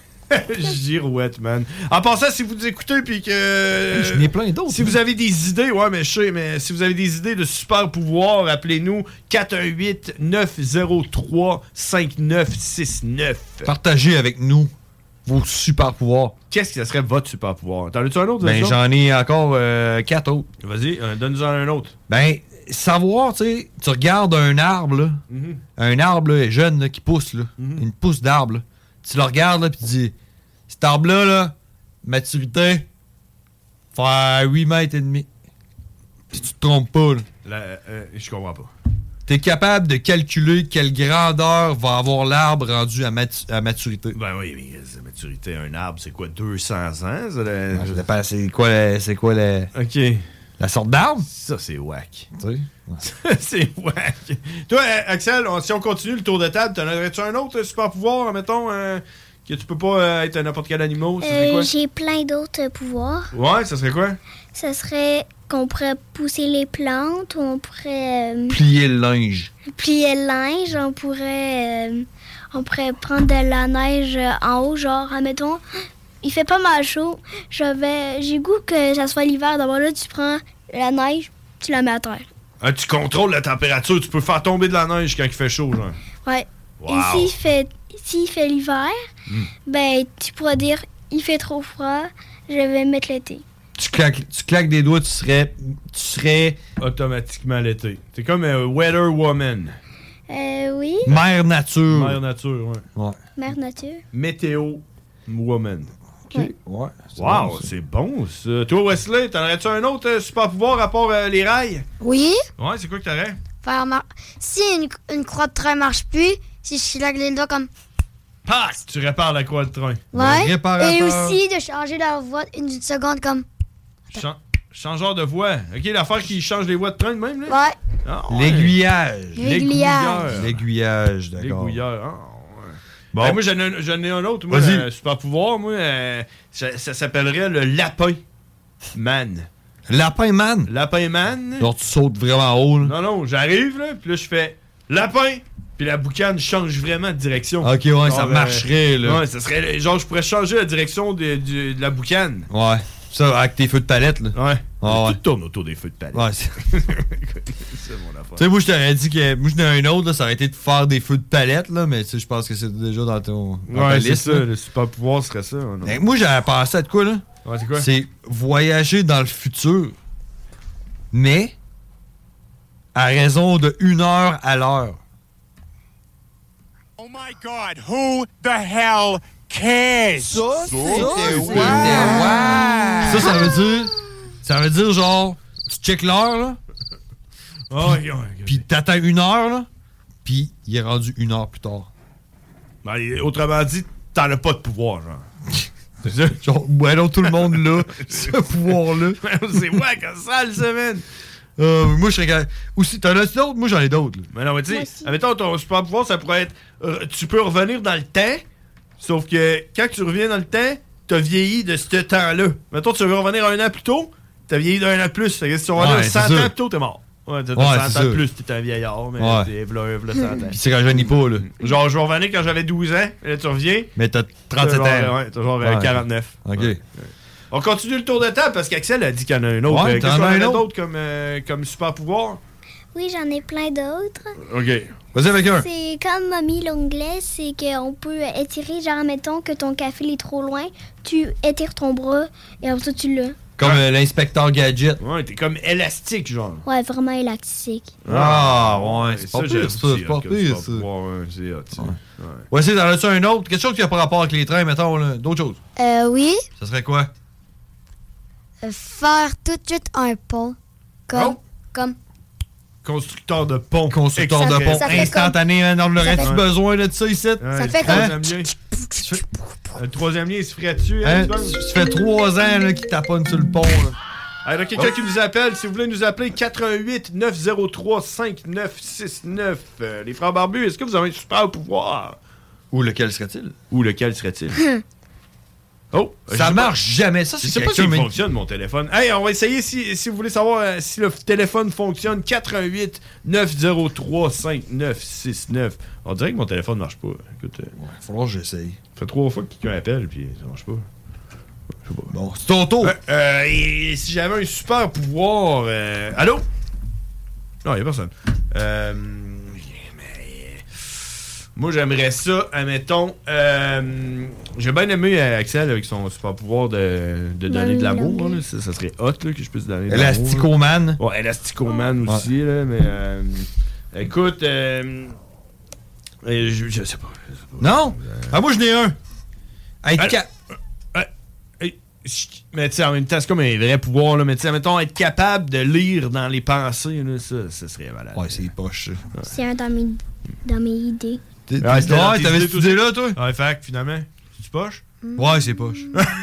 Girouette, man. En passant, si vous écoutez puis que... Euh, J'en ai plein d'autres. Si vous avez des idées, ouais, mais je sais, mais si vous avez des idées de super pouvoirs, appelez-nous quatre un huit neuf zéro trois cinq neuf six neuf. Partagez avec nous vos super pouvoirs. Qu'est-ce que ça serait votre super pouvoir? T'en as-tu un autre? Ben, j'en ai encore euh, quatre autres. Vas-y, euh, donne-nous un autre. Ben, savoir, tu sais, tu regardes un arbre, là, mm-hmm. un arbre là, jeune là, qui pousse, là, mm-hmm. une pousse d'arbre, là. Tu le regardes, là, puis tu dis, cet arbre-là, là, maturité, faire huit mètres et demi. Puis tu te trompes pas, là. La, euh, je comprends pas. T'es capable de calculer quelle grandeur va avoir l'arbre rendu à, matu- à maturité. Ben oui, mais la maturité, un arbre, c'est quoi, deux cents ans? Ça, la... ben, je sais pas, c'est quoi, la, c'est quoi la... OK. La sorte d'arbre? Ça, c'est whack. Tu sais? Ouais. C'est whack. Toi, Axel, on, si on continue le tour de table, t'en aurais-tu un autre super pouvoir, mettons, euh, que tu peux pas euh, être n'importe quel animal? Ça serait euh, quoi? J'ai plein d'autres pouvoirs. Ouais, ça serait quoi? Ça serait qu'on pourrait pousser les plantes, ou on pourrait... Euh, plier le linge. Plier le linge, on pourrait... Euh, on pourrait prendre de la neige en haut, genre, admettons... Il fait pas mal chaud. J'avais, j'ai goût que ça soit l'hiver. D'abord là, tu prends la neige, tu la mets à terre. Ah, tu contrôles la température. Tu peux faire tomber de la neige quand il fait chaud, genre. Ouais. Wow. Et s'il fait, s'il fait l'hiver, mm. ben tu pourras dire, il fait trop froid, je vais mettre l'été. Tu claques, tu claques des doigts, tu serais, tu serais automatiquement l'été. T'es comme un weather woman. Euh, oui. Mère nature. Mère nature, ouais. Ouais. Mère nature. Météo woman. OK. Ouais. ouais c'est wow, bon, c'est bon, ça. Toi, Wesley, t'en aurais-tu un autre euh, super pouvoir à part euh, les rails? Oui. Ouais, c'est quoi que t'aurais? Faire mar- si une, une croix de train marche plus, si je claque les doigts comme... Pac! Tu répares la croix de train. Ouais. Et aussi de changer la voie une seconde comme... Chan- changeur de voie. OK, l'affaire qui change les voies de train de même, là? Ouais. Ah, ouais. L'aiguillage. L'aiguillage. L'aiguillage, d'accord. L'aiguilleur, ah. Bon. Ben, moi, j'en ai, j'en ai un autre. Moi, Vas-y. Un super pouvoir, moi, euh, ça, ça s'appellerait le lapin man. Lapin man? Lapin man. Genre, tu sautes vraiment haut, là. Non, non, j'arrive, là, puis là, je fais lapin, puis la boucane change vraiment de direction. OK, ouais, genre, ça euh, marcherait, là. Ouais, ça serait, genre, je pourrais changer la direction de, de, de la boucane. Ouais. Ça, avec tes feux de palette, là. Ouais. Ah, ouais. Tout tourne autour des feux de palette. Ouais, c'est... c'est mon affaire. Tu sais, moi, je t'aurais dit que... Moi, j'en ai un autre, là, ça aurait été de faire des feux de palette, là, mais tu sais, je pense que c'est déjà dans ton... Dans ouais, ta c'est liste, ça. là. Le super pouvoir serait ça. Non? Ben, moi, j'avais pensé à de quoi, là? Ouais, c'est quoi? C'est voyager dans le futur, mais à raison de une heure à l'heure. Oh my God, who the hell cares? Ça, c'était ouais. Ça, ça veut dire... Ça veut dire, genre, tu check l'heure, là, oh, puis, oh, okay. Puis t'attends une heure, là, puis il est rendu une heure plus tard. Ben, autrement dit, t'en as pas de pouvoir, genre. C'est ça? Genre, ouais, non, tout le monde là, ce pouvoir-là. C'est ouais, comme ça, le semaine. Euh, moi, je serais... Aussi, t'en as d'autres? Moi, j'en ai d'autres. Là. Mais non, mais tu sais, admettons, ton super pouvoir, ça pourrait être... Euh, tu peux revenir dans le temps, sauf que quand tu reviens dans le temps, t'as vieilli de ce temps-là. Mettons, tu veux revenir un an plus tôt, t'as vieilli d'un an de plus. Fait que si tu reviens ouais, cent ans plus tôt, t'es mort. Ouais, t'as ouais, cent ans de plus, t'es un vieillard, mais ouais. t'es v'là, v'là cent ans. Pis c'est quand je venais pas, là. Genre, je vais revenir quand j'avais douze ans, et là, tu reviens. Mais t'as trente-sept ans. Ouais, t'as genre ouais. quarante-neuf. OK. Ouais. On continue le tour de table parce qu'Axel a dit qu'il y en a un autre. Ouais, euh, Qu'est-ce qu'on a un d'autre autre comme, euh, comme super pouvoir? Oui, j'en ai plein d'autres. OK. Vas-y avec un. C'est comme Mommy l'onglet, c'est qu'on peut étirer, genre, mettons que ton café est trop loin, tu étires ton bras et après ça, tu l'as. Comme euh, l'inspecteur Gadget. Ouais, t'es comme élastique, genre. Ouais, vraiment élastique. Ah, ouais, c'est pas ça, pire, ça. C'est pas pire, ça. Ouais, c'est hot, ça. Ouais. Ouais, c'est, t'en as-tu un autre? Quelque chose qui a pas rapport avec les trains, mettons, là. D'autres choses? Euh, oui. Ça serait quoi? Euh, faire tout de suite un pont. Comme, oh. comme, Constructeur de pont. Constructeur de pont instantané. Hein, on aurait-tu besoin de ça ici? Ça fait comme... Le troisième lien, il se ferait-tu? Hein, hein, ça fait trois ans là, qu'il taponne sur le pont. Là. Alors, quelqu'un oh. qui nous appelle, si vous voulez nous appeler, quatre un huit neuf zéro trois cinq neuf six neuf. Euh, les frères barbus, est-ce que vous avez un super pouvoir? Ou lequel serait-il? Ou lequel serait-il? Oh! Ça marche pas. Jamais, ça, c'est Je sais pas s'il fonctionne, mon téléphone. Hey, on va essayer, si, si vous voulez savoir euh, si le téléphone fonctionne, quatre un huit neuf zéro trois cinq neuf six neuf. On dirait que mon téléphone marche pas. Écoute, euh, ouais, faudra que j'essaye. Ça fait trois fois que quelqu'un appelle, puis ça marche pas. Je sais pas. Bon, c'est ton tour. Euh, euh, et si j'avais un super pouvoir... Euh... Allô? Non, il y a personne. Euh... Moi, j'aimerais ça, admettons... Euh, j'ai bien aimé Axel avec son super pouvoir de, de donner de l'amour. Là. Ça, ça serait hot là, que je puisse donner de l'amour. Elasticoman. Ouais, Elasticoman aussi. Ouais. Là, mais euh, écoute... Euh, je, je, sais pas, je sais pas. Non? Euh, ah, moi, j'en ai un. Être euh, ca- euh, euh, mais tu sais, en même temps, c'est comme un vrai pouvoir. Là, mais tu sais, admettons, être capable de lire dans les pensées, là, ça, ça serait malade. Ouais, c'est poche. Ouais. C'est un dans mes, dans mes idées. T'es, ouais, t'es, ouais, t'avais cette idée-là, toi? Ouais, fait finalement, tu poche? Mm. Ouais, c'est poche.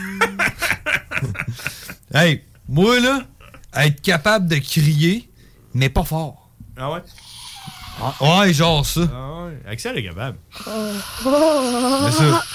Hey, moi, là, être capable de crier, mais pas fort. Ah ouais? Ah, ouais, genre ça. Ah ouais. Axel est capable. Oh. Oh. C'est ça.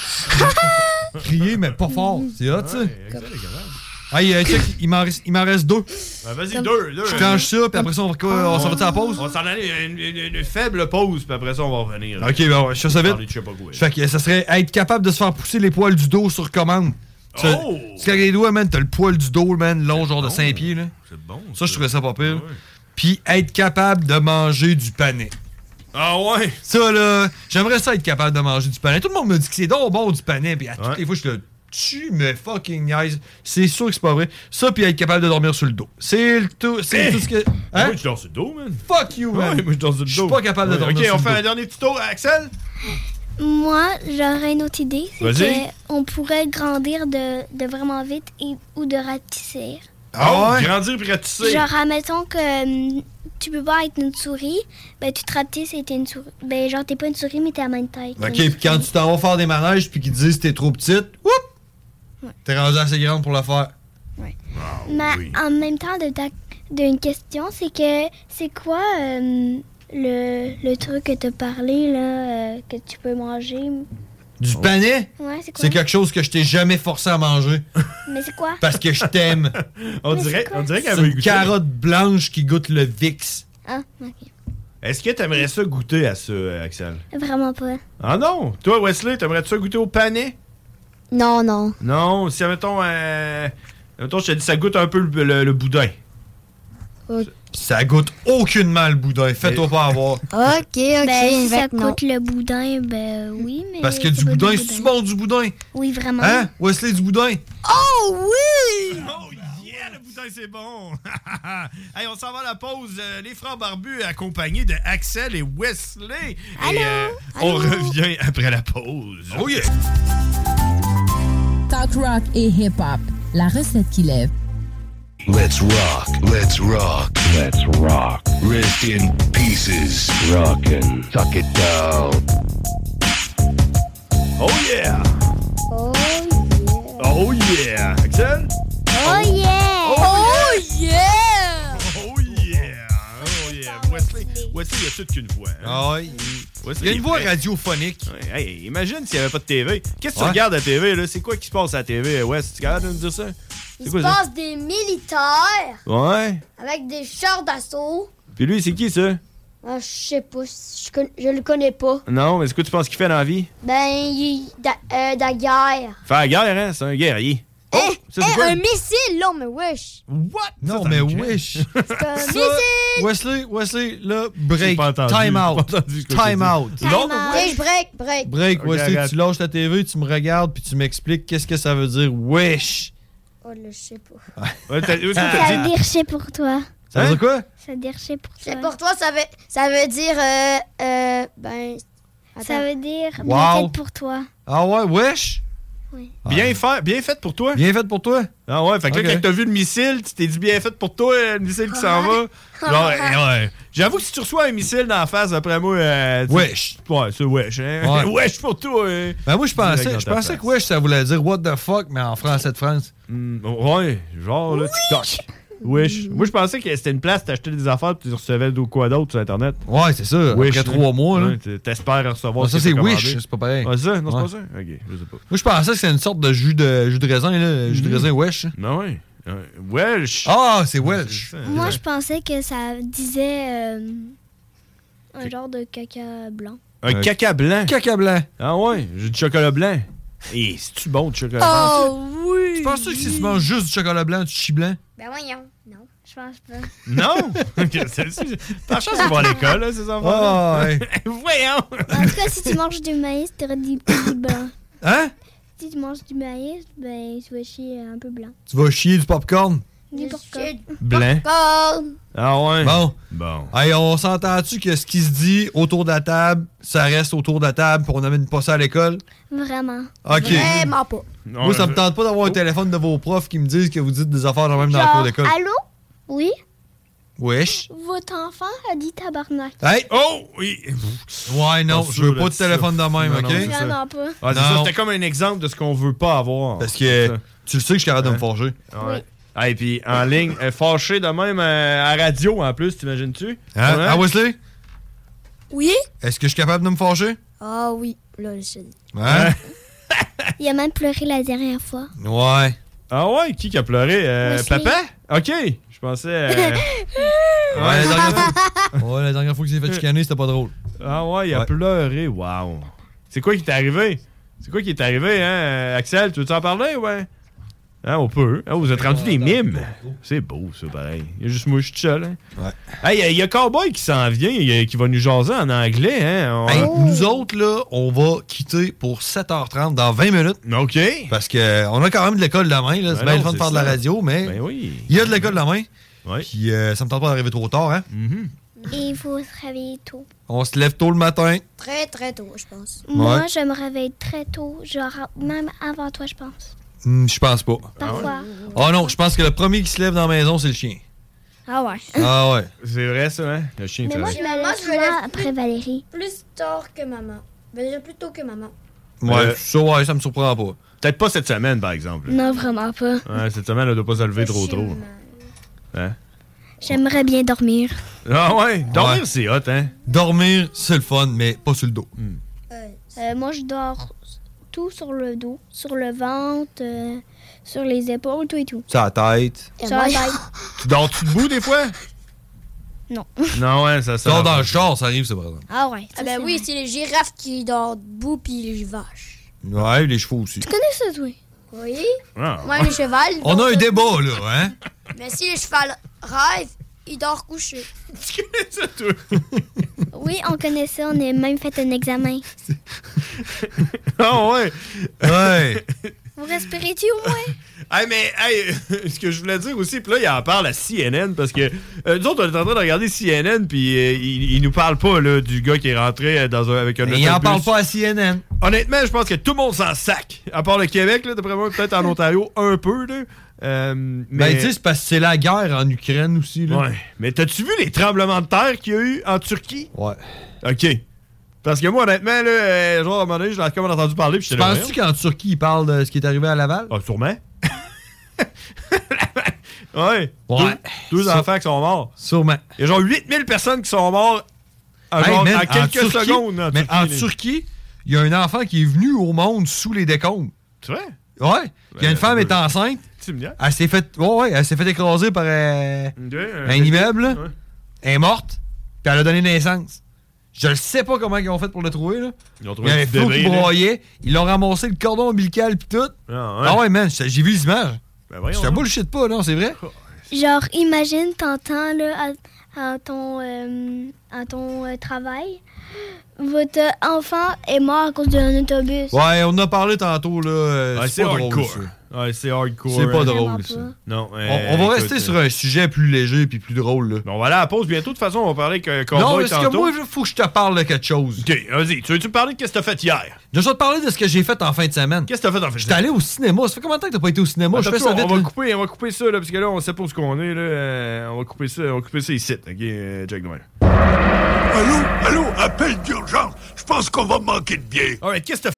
Crier, mais pas fort. C'est hot, ça. Ouais, Axel est capable. Hey, euh, check, il m'en reste, il m'en reste deux. Ben, vas-y, deux, deux. Je clenche ça, puis après ça, on, on, on s'en va-tu à la pause? On va s'en aller une, une, une faible pause, puis après ça, on va revenir. Ok, ben ouais, je fais ça vite. Je sais pas quoi. Fait que ça serait être capable de se faire pousser les poils du dos sur commande. Oh! Tu claques les doigts, man, t'as le poil du dos, man, long, genre de cinq pieds, là. C'est bon. Ça, je trouvais ça pas pire. Ouais. Puis être capable de manger du panais. Ah ouais? Ça, là, j'aimerais ça être capable de manger du panais. Tout le monde me dit que c'est donc bon du panais, puis à toutes ouais. les fois, je te tu me fucking niaise. C'est sûr que c'est pas vrai. Ça, puis être capable de dormir sur le dos. C'est le tout, c'est hey! Tout ce que... Hein? Moi, je dors sur le dos, man. Fuck you, man. Ouais, moi, je dors sur le dos. Je suis pas capable ouais. de dormir okay, sur le dos. Ok, on fait un dernier petit tour, Axel? Moi, j'aurais une autre idée. C'est Vas-y. qu'on pourrait grandir de, de vraiment vite et, ou de rapetisser. Ah ouais? Grandir puis rapetisser. Genre, admettons que hum, tu peux pas être une souris, ben tu te rapetisses et t'es une souris. Ben genre, t'es pas une souris, mais t'es à la même taille. Ok, puis quand tu t'en vas faire des manèges puis qu'ils te disent que t'es trop petite, whoop! Ouais. T'es rendu assez grande pour le faire. Ouais. Ah, mais oui. En même temps, de ta, d'une question, c'est que c'est quoi euh, le, le truc que t'as parlé, là, euh, que tu peux manger? Du panais? Ouais, c'est quoi? C'est quelque chose que je t'ai jamais forcé à manger. Mais c'est quoi? Parce que je t'aime. on, dirait, on dirait qu'elle c'est veut une goûter. Carotte blanche qui goûte le Vicks. Ah, ok. Est-ce que t'aimerais ça goûter à ça, Axel? Vraiment pas. Ah non? Toi, Wesley, t'aimerais ça goûter au panais? Non, non. Non, si, admettons, euh, admettons, je te dis, ça goûte un peu le, le, le boudin. Okay. Ça goûte aucunement le boudin. Fais-toi pas avoir. OK, OK. Ben, si ça non. goûte le boudin, ben oui, mais... Parce que du boudin, c'est bon du boudin? Oui, vraiment. Hein? Wesley, du boudin? Oh oui! Oh yeah, le boudin, c'est bon! Hey, on s'en va à la pause. Euh, les frères barbus accompagnés de Axel et Wesley. Allô? Et euh, on revient après la pause. Oh yeah! Talk rock et hip-hop. La recette qui lève. Let's rock, let's rock, let's rock. Rest in pieces. Rockin', tuck it down. Oh yeah! Oh yeah! Oh yeah! Axel? Oh yeah! Oh yeah! Oh yeah! Oh yeah! Wesley, Wesley, il y a toute qu'une voix. Hein? Ah oui. Wesley, il y a une voix fait... radiophonique. Ouais, hey, imagine s'il n'y avait pas de T V. Qu'est-ce que ouais. tu regardes à la T V, là? C'est quoi qui se passe à la T V, Wes? Tu es capable de nous dire ça? Il c'est se quoi, passe ça? des militaires. Ouais. Avec des chars d'assaut. Puis lui, c'est qui, ça? Ah, je sais pas. Je, con... je le connais pas. Non, mais c'est quoi tu penses qu'il fait dans la vie? Ben, il est da, euh, de la guerre. Faire la guerre, hein? C'est un guerrier. Oh, ça, c'est hey, quoi? un missile, là, mais wesh. What? Non, ça, mais wesh. C'est un ça, missile. Wesley, Wesley, là, break. Pas entendu, Time out. pas entendu Time out. Time out. Hey, je break, break. Break, okay, Wesley, regarde. tu lâches ta T V, tu me regardes, puis tu m'expliques qu'est-ce que ça veut dire wesh. Oh, là, je sais pas. Ouais, t'as, où est-ce que Ça t'as veut dit? dire c'est pour toi. Ça veut dire quoi? Ça veut dire c'est pour toi. C'est pour toi, ça veut, ça veut dire, euh, euh, ben... Attends. Ça veut dire Wow. bien fait pour toi. Ah ouais, wesh? Oui. Bien fait, bien fait pour toi. Bien fait pour toi? Ah ouais, fait que okay. là, quand t'as vu le missile, tu t'es dit bien fait pour toi, le missile qui s'en va. Genre, ouais, ouais. J'avoue que si tu reçois un missile dans la face, après moi... Euh, wesh. Ouais, c'est wesh, hein? Ouais. Wesh pour toi, hein? Ben moi, je pensais, Direct je dans ta pensais face. que wesh, ça voulait dire what the fuck, mais en français de France. Mm, ouais, genre là, TikTok. Wish. Moi, je pensais que c'était une place, t'achetais des affaires puis tu recevais de quoi d'autre sur Internet. Ouais, c'est ça. Wish, après hein. trois mois, là. Ouais, t'espères recevoir Ah, ça, ce c'est que t'as Wish, commandé. c'est pas pareil. Ah, c'est ça? Non, c'est Ouais. pas ça? Ok, je sais pas. Moi, je pensais que c'était une sorte de jus de, jus de raisin, là. Jus de raisin wesh. Non, oui. Welsh. Ah, c'est Welsh. Moi, je pensais que ça disait euh, un genre de caca blanc. Un Euh, caca blanc. Caca blanc. Ah ouais, j'ai du chocolat blanc. Et c'est-tu bon, du chocolat blanc? Oh oui! Tu penses que si tu manges juste du chocolat blanc, tu chis blanc? Ben voyons. Non, je pense pas. Non? Celle-ci, par chance, ils vont à l'école, là, ces enfants. Ah, ouais. Voyons! En tout cas, si tu manges du maïs, tu auras du petit blanc. Hein? Si tu manges du maïs, ben, tu vas chier un peu blanc. Tu vas chier du popcorn? Du popcorn. Blanc. Ah ouais? Bon. Bon. Hey, on s'entend-tu que ce qui se dit autour de la table, ça reste autour de la table puis on n'amène pas ça à l'école? Vraiment. OK. Vraiment pas. Moi, ça me tente pas d'avoir un téléphone de vos profs qui me disent que vous dites des affaires de même dans la Genre, cour d'école. allô? Oui? Wesh. Votre enfant a dit tabarnak. Hey! Oh! Oui! Ouais, non, Pas je veux sûr pas de de ça. téléphone de même, Non, OK? non, c'est ça. Vraiment pas. Ah, c'est ça, Non. c'était comme un exemple de ce qu'on veut pas avoir. Parce que tu le sais que je suis capable de me forger. Ouais. Ah, et puis en ligne, euh, fâché de même euh, à radio en plus, t'imagines-tu? Hein? Ouais. Ah, Wesley? Oui? Est-ce que je suis capable de me forger? Ah oui. Là, je sais. Ouais. Il a même pleuré la dernière fois. Ouais. Ah ouais, qui qui a pleuré? Euh, Wesley. papa? Ok, je pensais... euh, Ouais, la dernière fois, ouais, la dernière fois que j'ai fait chicaner, c'était pas drôle. Ah ouais, il a Ouais. pleuré, wow. C'est quoi qui t'est arrivé? C'est quoi qui est arrivé, hein? euh, Axel, tu veux t'en parler, ouais? Hein, on peut. Ah, vous êtes rendu des mimes. C'est beau, ça, pareil. Il y a juste moi, je suis seul, hein? Ouais. Hey, il y a Cowboy qui s'en vient, y a- qui va nous jaser en anglais, hein? On- Hey, nous autres, là, on va quitter pour sept heures trente dans vingt minutes. OK. Parce qu'on a quand même de l'école de la main. Là. C'est Ben bien non, le fun de c'est faire de la ça. radio, mais Ben oui. il y a de l'école de la main. Ouais. Puis euh, ça me tente pas d'arriver trop tard. Hein? Mm-hmm. Et il faut se réveiller tôt. On se lève tôt le matin. Très, très tôt, je pense. Moi, Ouais. je me réveille très tôt, genre même avant toi, je pense. Hmm, je pense pas. Parfois. Oh non, je pense que le premier qui se lève dans la maison, c'est le chien. Ah ouais. Ah ouais. C'est vrai, ça, hein? Le chien, Mais c'est moi, vrai. je me Moi, lève je me lève souvent après Valérie. Plus tard que maman. Je veux dire plus tôt que maman. Ouais, Euh, ça, ouais, ça me surprend pas. Peut-être pas cette semaine, par exemple. Non, vraiment pas. Ouais, cette semaine, elle doit pas se lever trop trop. Hein? J'aimerais bien dormir. Ah ouais, dormir, Ouais. c'est hot, hein? Dormir, c'est le fun, mais pas sur le dos. Euh, moi, je dors tout sur le dos, sur le ventre, euh, sur les épaules, tout et tout. Sur la tête. Sur la tête. Tu dors-tu debout, des fois? Non. Non, ouais, ça Tu ça. dors dans le char, ça arrive, c'est par exemple. Ah ouais. Ah ben oui, c'est les girafes qui dorment debout puis les vaches. Ouais, les chevaux aussi. Tu connais ça, toi? Oui. Ah. Moi, les chevals. ils On a dorment un debout. débat, là, hein? Mais si les chevals rêvent, ils dorment couchés. Tu connais ça, toi? Oui, on connaît ça. On a même fait un examen. Ah ouais. Ouais. Vous respirez-tu au moins? Hey, mais, hey, ce que je voulais dire aussi, puis là, il en parle à C N N, parce que euh, nous autres, on est en train de regarder C N N, puis euh, il, il nous parle pas, là, du gars qui est rentré euh, dans un, avec un Mais il en autobus. parle pas à C N N. Honnêtement, je pense que tout le monde s'en sac. À part le Québec, là, d'après moi, peut-être en Ontario, un peu, là. Euh, mais... Ben, tu sais, c'est parce que c'est la guerre en Ukraine aussi, là. Ouais. Mais t'as-tu vu les tremblements de terre qu'il y a eu en Turquie? Ouais. OK. Parce que moi, honnêtement, là, euh, genre, à un moment donné, j'en ai comme entendu parler, puis j'étais là, Penses-tu qu'en Turquie, ils parlent de ce qui est arrivé à Laval? Ah, sûrement. Ouais. Ouais. Deux, deux Sur- enfants qui sont morts. Sûrement. Il y a genre huit mille personnes qui sont mortes en, Hey, genre, man, en quelques Turquie- secondes. En mais Turquie, en là. Turquie, il y a un enfant qui est venu au monde sous les décombres. C'est vrai? Ouais. Il y a une femme est enceinte. Tu me dis? Elle s'est fait, ouais, ouais, elle s'est fait écraser par euh, Ok, un immeuble. là. Ouais. Elle est morte. Puis elle a donné naissance. Je ne sais pas comment ils ont fait pour le trouver. Là. Ils ont Il trouvé y avait un Flo bébé, qui là. broyait. Ils l'ont ramassé le cordon ombilical puis tout. Ah ouais. Ah ouais, man, j'ai vu les images. Ben voyons Je te donc. bullshit pas, non, c'est vrai? Genre, imagine, t'entends là, à, à ton, euh, à ton euh, travail, votre enfant est mort à cause d'un autobus. Ouais, on en a parlé tantôt, là. euh, Ouais, c'est c'est pas drôle, hardcore. ça. Ouais, c'est hardcore. C'est pas hein. drôle, Vraiment ça. pas. Non. On, euh, on va écoute, rester euh, sur un sujet plus léger puis plus drôle, là. On va aller à la pause bientôt. De toute façon, on va parler que Cowboy Non, parce que tantôt. moi, il faut que je te parle de quelque chose. OK, vas-y. Tu veux-tu me parler de ce que t'as fait hier? Je vais te parler de ce que j'ai fait en fin de semaine. Qu'est-ce que t'as fait en fait? J'étais allé au cinéma. Ça fait combien de temps que t'as pas été au cinéma? Attends, je fais ça on, vite. on va là. couper, on va couper ça, là, parce que là, on sait pas où ce qu'on est. Là. Euh, on va couper ça, on va couper ça ici. OK, euh, Jack Noël. Allô? Allô? Appel d'urgence. Je pense qu'on va manquer de bière. All right, qu'est-ce que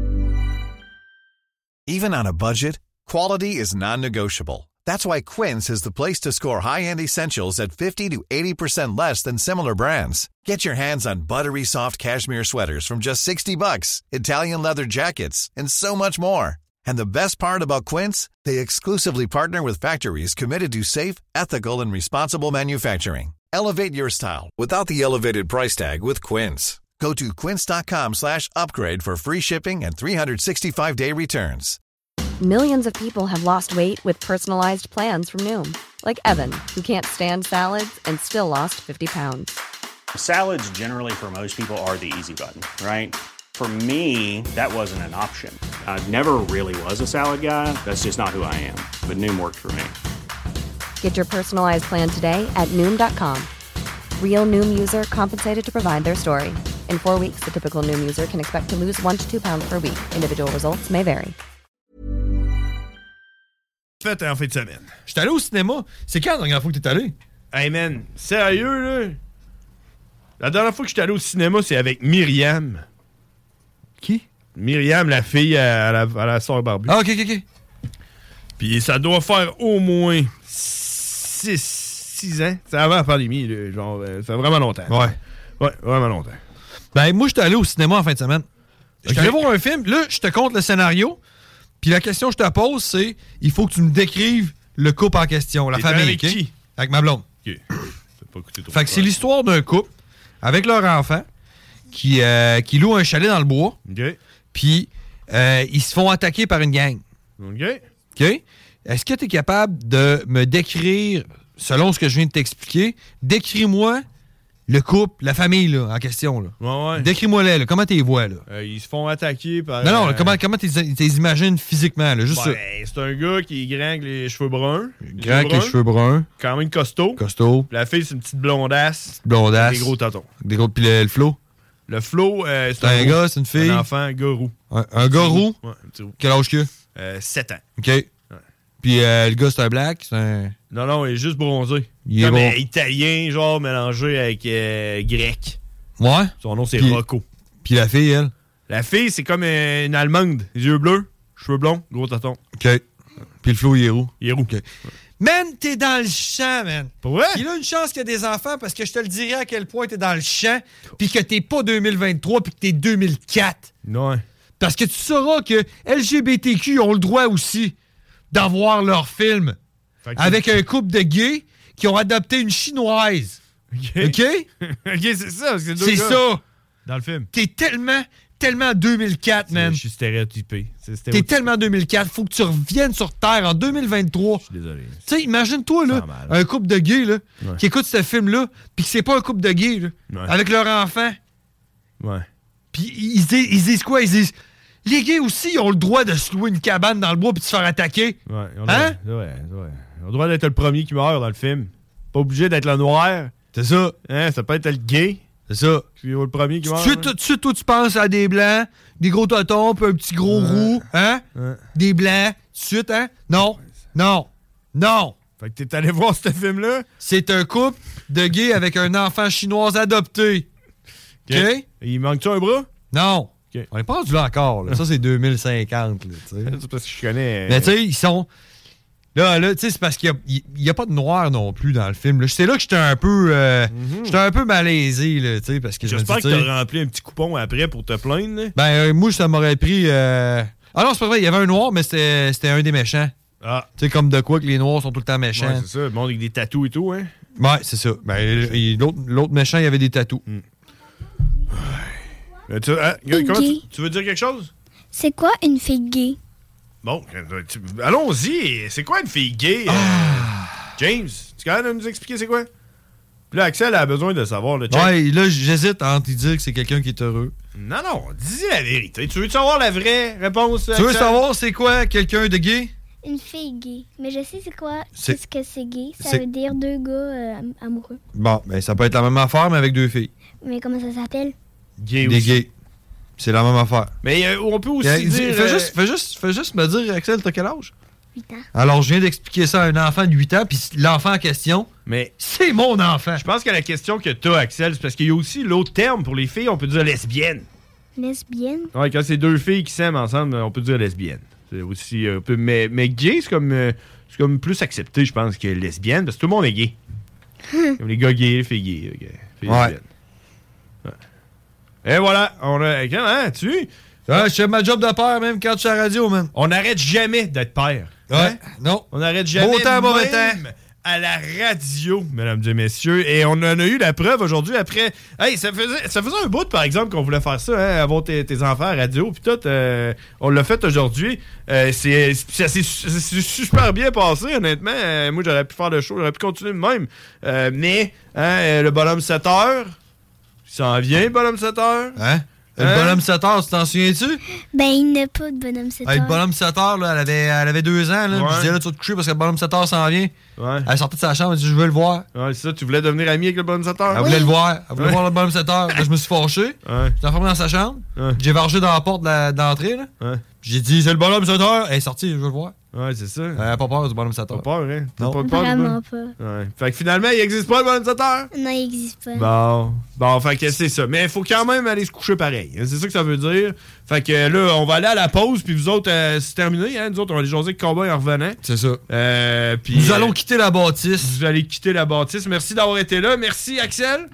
Even on a budget, quality is non-negotiable. That's why Quince is the place to score high-end essentials at fifty to eighty percent less than similar brands. Get your hands on buttery soft cashmere sweaters from just sixty bucks, Italian leather jackets, and so much more. And the best part about Quince, they exclusively partner with factories committed to safe, ethical, and responsible manufacturing. Elevate your style without the elevated price tag with Quince. Go to quince.com slash upgrade for free shipping and three sixty-five day returns. Millions of people have lost weight with personalized plans from Noom. Like Evan, who can't stand salads and still lost fifty pounds. Salads generally for most people are the easy button, right? For me, that wasn't an option. I never really was a salad guy. That's just not who I am. But Noom worked for me. Get your personalized plan today at Noom dot com. Real Noom user compensated to provide their story. In four weeks, the typical Noom user can expect to lose one to two pounds per week. Individual results may vary. Fait en fin de semaine. J'étais allé au cinéma. C'est quand la dernière fois que t'es allé? Hey man, sérieux là? La dernière fois que j'étais allé au cinéma, c'est avec Myriam. Qui? Myriam, la fille à la, à la sœur Barbie. Ah, ok, ok, ok. Puis ça doit faire au moins six ans. C'est avant la pandémie, là, genre, ça fait vraiment longtemps. Ouais. Ouais, vraiment longtemps. Ben, moi, j'étais allé au cinéma en fin de semaine. J'étais Okay. allé voir un film. Là, je te compte le scénario. Puis la question que je te pose, c'est il faut que tu me décrives le couple en question, la T'étais famille. avec ok? qui? Avec ma blonde. Ok. T'as pas écouté ton Fait que c'est frère. l'histoire d'un couple avec leur enfant qui, euh, qui loue un chalet dans le bois. OK. Puis euh, ils se font attaquer par une gang. OK. OK? Est-ce que tu es capable de me décrire, selon ce que je viens de t'expliquer, décris-moi le couple, la famille là, en question. Là. Ouais, ouais. Décris-moi-les. Là. Comment tu les vois? Là? Euh, ils se font attaquer par... Non, non, euh, là, comment, comment tu les imagines physiquement? Là, juste ben, ça. c'est un gars qui est grand avec les cheveux bruns. Grand avec les cheveux bruns. Quand même costaud. Costaud. La fille, c'est une petite blondasse. Blondasse. Avec des gros tatons. Des gros... Puis le, le flow? Le flow, euh, C'est un roux. gars, c'est une fille? Un enfant, un gars roux. Un, un gars roux? Ouais, un petit roux. Quel âge qu'il a? Euh, sept ans. OK. Puis euh, le gars, c'est un black? C'est un... Non, non, il est juste bronzé. Il est Comme bon. euh, italien, genre mélangé avec euh, grec. Ouais? Son nom, c'est Puis- Rocco. Puis la fille, elle? La fille, c'est comme euh, une Allemande. Les yeux bleus, cheveux blonds, gros tatons. OK. Puis le flow, il est roux? Il est roux. OK. Man, t'es dans le champ, man. Pour vrai? Il a une chance qu'il y a des enfants parce que je te le dirais à quel point t'es dans le champ puis que t'es pas deux mille vingt-trois puis que t'es deux mille quatre. Ouais. Parce que tu sauras que L G B T Q ont le droit aussi d'avoir leur film Fait que- avec un couple de gays qui ont adopté une chinoise. OK? OK? OK, c'est ça. parce que deux C'est gars ça. Dans le film. T'es tellement, tellement deux mille quatre, man. Je suis stéréotypé. C'est T'es stéréotypé. tellement deux mille quatre. Faut que tu reviennes sur Terre en deux mille vingt-trois. Je suis désolé. Tu sais, imagine-toi, là, mal. un couple de gays, là, Ouais. qui écoute ce film-là, puis que c'est pas un couple de gays, là, Ouais. avec leur enfant. Ouais. Puis ils se disent, ils se disent quoi? Ils se disent, les gays aussi, ils ont le droit de se louer une cabane dans le bois puis de se faire attaquer. Ouais. On Hein? a, ouais, ouais. On a le droit d'être le premier qui meurt dans le film. Pas obligé d'être le noir. C'est ça. Hein, ça peut être le gay. C'est ça. C'est le premier qui Tout de meurt. suite, tout de suite, toi, tu penses à des blancs, des gros totons, puis un petit gros Ouais. roux, hein? Ouais. Des blancs, tout de suite, hein? Non, non, non. Fait que t'es allé voir ce film-là? C'est un couple de gays avec un enfant chinois adopté. OK? Et il manque-tu un bras? Non. OK. On n'est pas rendu là encore. Là. Ça, c'est deux mille cinquante. Là, tu sais. C'est parce que je connais... Mais tu sais, ils sont... Là, là, tu sais, c'est parce qu'il n'y a, a pas de noir non plus dans le film. Là. C'est là que j'étais un peu... Euh, Mhm. J'étais un peu malaisé, là, tu sais, parce que je me J'espère dis, que tu sais, t'as rempli un petit coupon après pour te plaindre. Là. Ben, euh, moi, ça m'aurait pris... euh, Ah non, c'est pas vrai, il y avait un noir, mais c'était c'était un des méchants. Ah. Tu sais, comme de quoi que les noirs sont tout le temps méchants. Ouais, c'est ça. Le monde avec des tatous et tout, hein? Ouais, c'est ça. Ben, il- l'autre l'autre méchant, il avait des tatous. Mais tu, hein, Une comment tu, gay. tu veux dire quelque chose? C'est quoi une fille gay? Bon, euh, tu- allons-y. C'est quoi une fille gay? euh, James, tu es capable de nous expliquer c'est quoi? Puis là, Axel a besoin de savoir le check. Ouais, là, j'hésite entre lui dire que c'est quelqu'un qui est heureux. Non, non, dis la vérité. Tu veux savoir la vraie réponse? Tu veux Axel? savoir c'est quoi quelqu'un de gay? Une fille gay. Mais je sais c'est quoi? C'est- Qu'est-ce que c'est gay? Ça c'est- veut dire deux gars euh, am- amoureux. Bon, ben ça peut être la même affaire, mais avec deux filles. Mais comment ça s'appelle? Gay Des aussi. gays. C'est la même affaire. Mais euh, on peut aussi Euh, dire... dis- fais, euh, juste, fais, juste, fais juste me dire, Axel, t'as quel âge? huit ans. Alors, je viens d'expliquer ça à un enfant de huit ans, puis l'enfant en question, mais c'est mon enfant. Je pense que la question que t'as, Axel, c'est parce qu'il y a aussi l'autre terme pour les filles, on peut dire lesbienne. Lesbienne? Ouais, quand c'est deux filles qui s'aiment ensemble, on peut dire lesbienne. C'est aussi un peu... Mais, mais gay, c'est comme, euh, c'est comme plus accepté, je pense, que lesbienne, parce que tout le monde est gay. Comme les gars gays, les filles gays. Les filles Ouais. lesbiennes. Ouais. Et voilà, on a... Hein, tu... Ouais, je fais ma job de père, même quand je suis à la radio, man. On n'arrête jamais d'être père. Ouais, hein? non. On n'arrête jamais Bon temps, mauvais même temps. à la radio, mesdames et messieurs. Et on en a eu la preuve aujourd'hui après... Hey, ça faisait, ça faisait un bout, par exemple, qu'on voulait faire ça, hein, avoir tes, tes enfants à la radio. Puis tout, euh, on l'a fait aujourd'hui. Euh, c'est, ça s'est c'est super bien passé, honnêtement. Euh, moi, j'aurais pu faire le show, j'aurais pu continuer de même. Euh, mais, hein, le bonhomme sept heures, il s'en vient, le bonhomme sept heures. Hein? Le Hein? bonhomme sept heures, tu t'en souviens-tu? Ben, il n'a pas de bonhomme sept Hey, heures. le bonhomme sept heures, là, elle, avait, elle avait deux ans. Là, Ouais. Je disais, là, tu vas te coucher parce que le bonhomme sept heures s'en vient. Ouais. Elle sortait de sa chambre, elle dit, je veux le voir. Ouais, c'est ça, tu voulais devenir ami avec le bonhomme sept heures? Elle voulait le voir. Elle voulait Ouais. voir le bonhomme sept heures. Là, je me suis fâché. Ouais. J'étais enfermé dans sa chambre. Ouais. J'ai vargé dans la porte de la- d'entrée. Là. Ouais. J'ai dit, c'est le bonhomme sept heures. Elle est sortie, je veux le voir. Ouais, c'est ça. Elle n'a pas peur du bonhomme sept heures. Pas peur, hein? T'as Non. pas peur du Vraiment bonhomme? pas. Ouais. Fait que finalement, il n'existe pas le bonhomme sept heures? Non, il n'existe pas. Bon. Bon, fait que c'est ça. Mais il faut quand même aller se coucher pareil. hein. C'est ça que ça veut dire. Fait que là, on va aller à la pause, puis vous autres, euh, c'est terminé. Hein? Nous autres, on va aller jaser avec Cowboy en revenant. C'est ça. Euh, puis, Nous euh, allons quitter la bâtisse. Vous allez quitter la bâtisse. Merci d'avoir été là. Merci, Axel.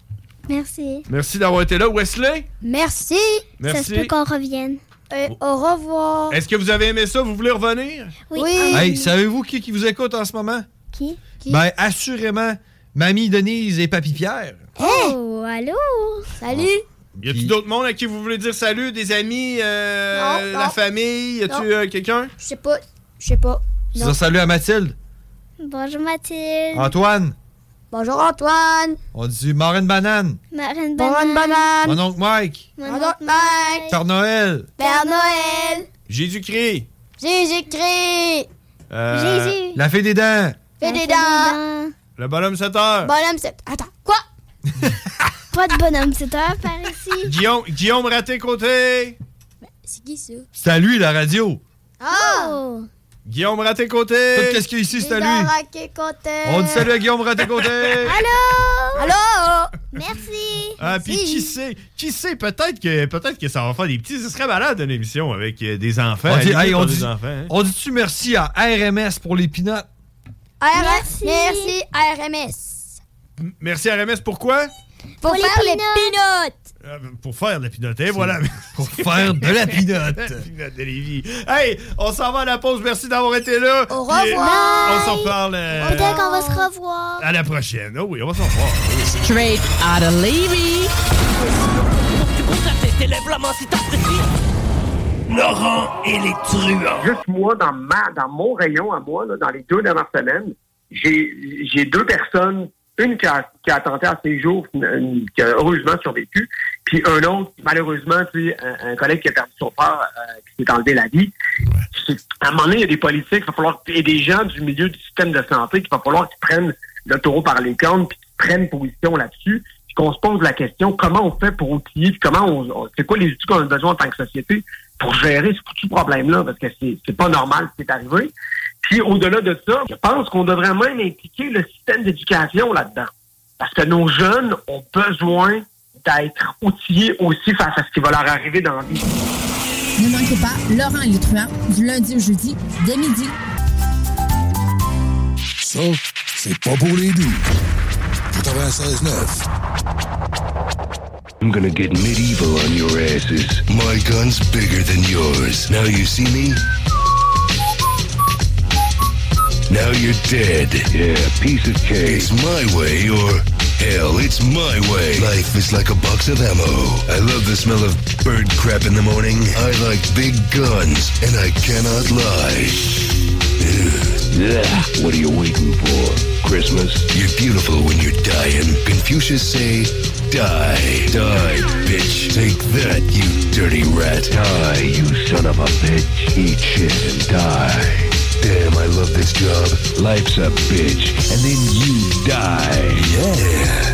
Merci. Merci d'avoir été là. Wesley. Merci. Merci. Ça se peut qu'on revienne. Et au revoir. Est-ce que vous avez aimé ça? Vous voulez revenir? Oui. Hey, savez-vous qui, qui vous écoute en ce moment? Qui? Ben, assurément, Mamie Denise et Papy Pierre. Oh, allô? Salut. Y a-tu d'autres monde à qui vous voulez dire salut? Des amis? euh, Non, la non. famille? Y a-tu Non. euh, quelqu'un? Je sais pas. Je sais pas. Je Non. dis salut à Mathilde. Bonjour Mathilde. Antoine. Bonjour Antoine. On dit Marine Banane. Marine Bonjour Banane. Banane. Mon oncle Mike. Mon Mon oncle oncle Mike. Père Noël. Père Noël. Jésus-Christ. Jésus-Christ. Euh, Jésus. La fée des dents. Fais des dents. Le bonhomme sept heures. Bonhomme sept. Attends. Quoi? Pas de bonhomme sept heures par ici. Guillaume, Guillaume Raté-Côté. C'est qui ça? C'est à lui, la radio. Ah! Oh. Guillaume Raté-Côté. Tout ce qu'il y a ici, c'est à lui. On dit salut à Guillaume Raté-Côté. Allô? Allô? Merci. Ah, puis qui sait, qui sait, peut-être que, peut-être que ça va faire des petits. Ce serait malade une émission avec euh, des enfants. On à dit, la limite, hey, on pour dit, des enfants, hein. on dit-tu merci à R M S pour les pinottes? Merci. Merci. Merci R M S. M- Merci R M S, pourquoi? Pour, Pour les faire les peanuts. pinottes. Euh, pour faire de la pinotte, hein, voilà. Pour faire de la pinotte. La pinotte de Lévis. Hey, on s'en va à la pause. Merci d'avoir été là. Au Puis, revoir. on s'en reparle euh, Peut-être qu'on va se revoir. à la prochaine. Oh oui, on va s'en revoir. Straight out of Levy. Tu constates tes lèvres la main si t'apprécies. Laurent et les truands. Juste moi, dans ma, dans mon rayon à moi, là, dans les deux dernières semaines, j'ai, j'ai deux personnes, une qui a, qui a tenté à ses jours, une, une- qui a heureusement survécu, puis un autre, malheureusement, tu sais, un, un collègue qui a perdu son père, euh, qui s'est enlevé la vie. C'est- À un moment donné, il y a des politiques, il va falloir, et des gens du milieu du système de santé, qu'il va falloir qu'ils prennent le taureau par les cornes, puis qu'ils prennent position là-dessus, puis qu'on se pose la question, comment on fait pour outiller, puis comment on, on- c'est quoi les outils qu'on a besoin en tant que société pour gérer ce foutu problème-là, parce que c'est, c'est pas normal ce qui est arrivé. Puis au-delà de ça, je pense qu'on devrait même impliquer le système d'éducation là-dedans. Parce que nos jeunes ont besoin d'être outillés aussi face à ce qui va leur arriver dans la vie. Ne manquez pas Laurent et les truands du lundi au jeudi dès midi. Ça, c'est pas pour les doux. quatre-vingt-seize neuf. I'm gonna get medieval on your asses. My gun's bigger than yours. Now you see me? Now you're dead. Yeah, piece of cake. It's my way or hell, it's my way. Life is like a box of ammo. I love the smell of bird crap in the morning. I like big guns, and I cannot lie. Ugh. What are you waiting for? Christmas? You're beautiful when you're dying. Confucius say, die. Die, bitch. Take that, you dirty rat. Die, you son of a bitch. Eat shit and die. Damn, I love this job. Life's a bitch. And then you die. Yeah.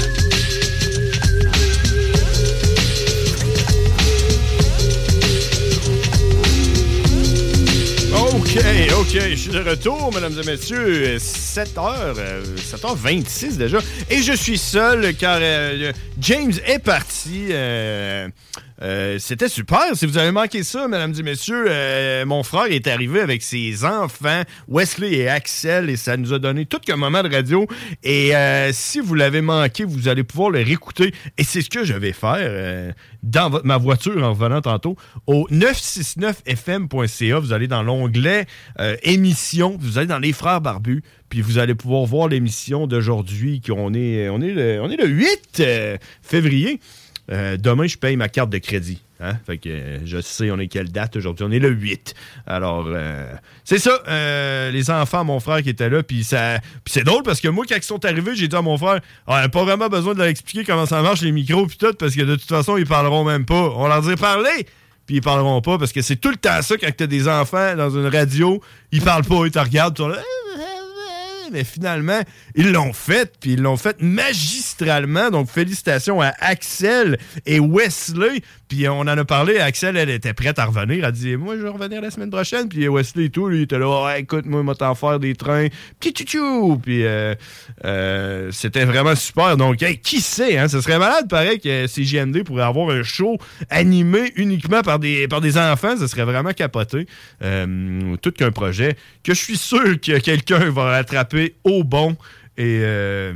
OK, OK, je suis de retour, mesdames et messieurs. sept heures, sept heures vingt-six déjà. Et je suis seul car euh, James est parti. Euh, euh, c'était super. Si vous avez manqué ça, mesdames et messieurs, euh, mon frère est arrivé avec ses enfants, Wesley et Axel, et ça nous a donné tout qu'un moment de radio. Et euh, si vous l'avez manqué, vous allez pouvoir le réécouter. Et c'est ce que je vais faire euh, dans votre, ma voiture en revenant tantôt. Au neuf cent soixante-neuf F M point C A, vous allez dans l'onglet euh, émission, vous allez dans les Frères Barbus, puis vous allez pouvoir voir l'émission d'aujourd'hui. On est, on est, le, on est le huit février. Euh, demain, je paye ma carte de crédit. Hein? Fait que euh, je sais on est quelle date aujourd'hui. On est le huit. Alors, euh, c'est ça. Euh, les enfants, mon frère qui était là, puis ça, puis c'est drôle parce que moi, quand ils sont arrivés, j'ai dit à mon frère, on n'a pas vraiment besoin de leur expliquer comment ça marche les micros puis tout, parce que de toute façon, ils parleront même pas. On leur dit parler, puis ils parleront pas, parce que c'est tout le temps ça quand t'as des enfants dans une radio, ils parlent pas, ils te regardent, ils sont là. Mais finalement, ils l'ont fait, puis ils l'ont fait magistralement. Donc, félicitations à Axel et Wesley. Puis on en a parlé, Axel, elle était prête à revenir. Elle dit, moi, je vais revenir la semaine prochaine. Puis Wesley et tout, lui, il était là, ouais, écoute, moi, moi, t'en faire des trains. Petit tchou Puis euh, euh, c'était vraiment super. Donc, hey, qui sait, hein? Ce serait malade, pareil, que C J M D pourrait avoir un show animé uniquement par des, par des enfants. Ce serait vraiment capoté. Euh, tout qu'un projet que je suis sûr que quelqu'un va rattraper au bon et euh,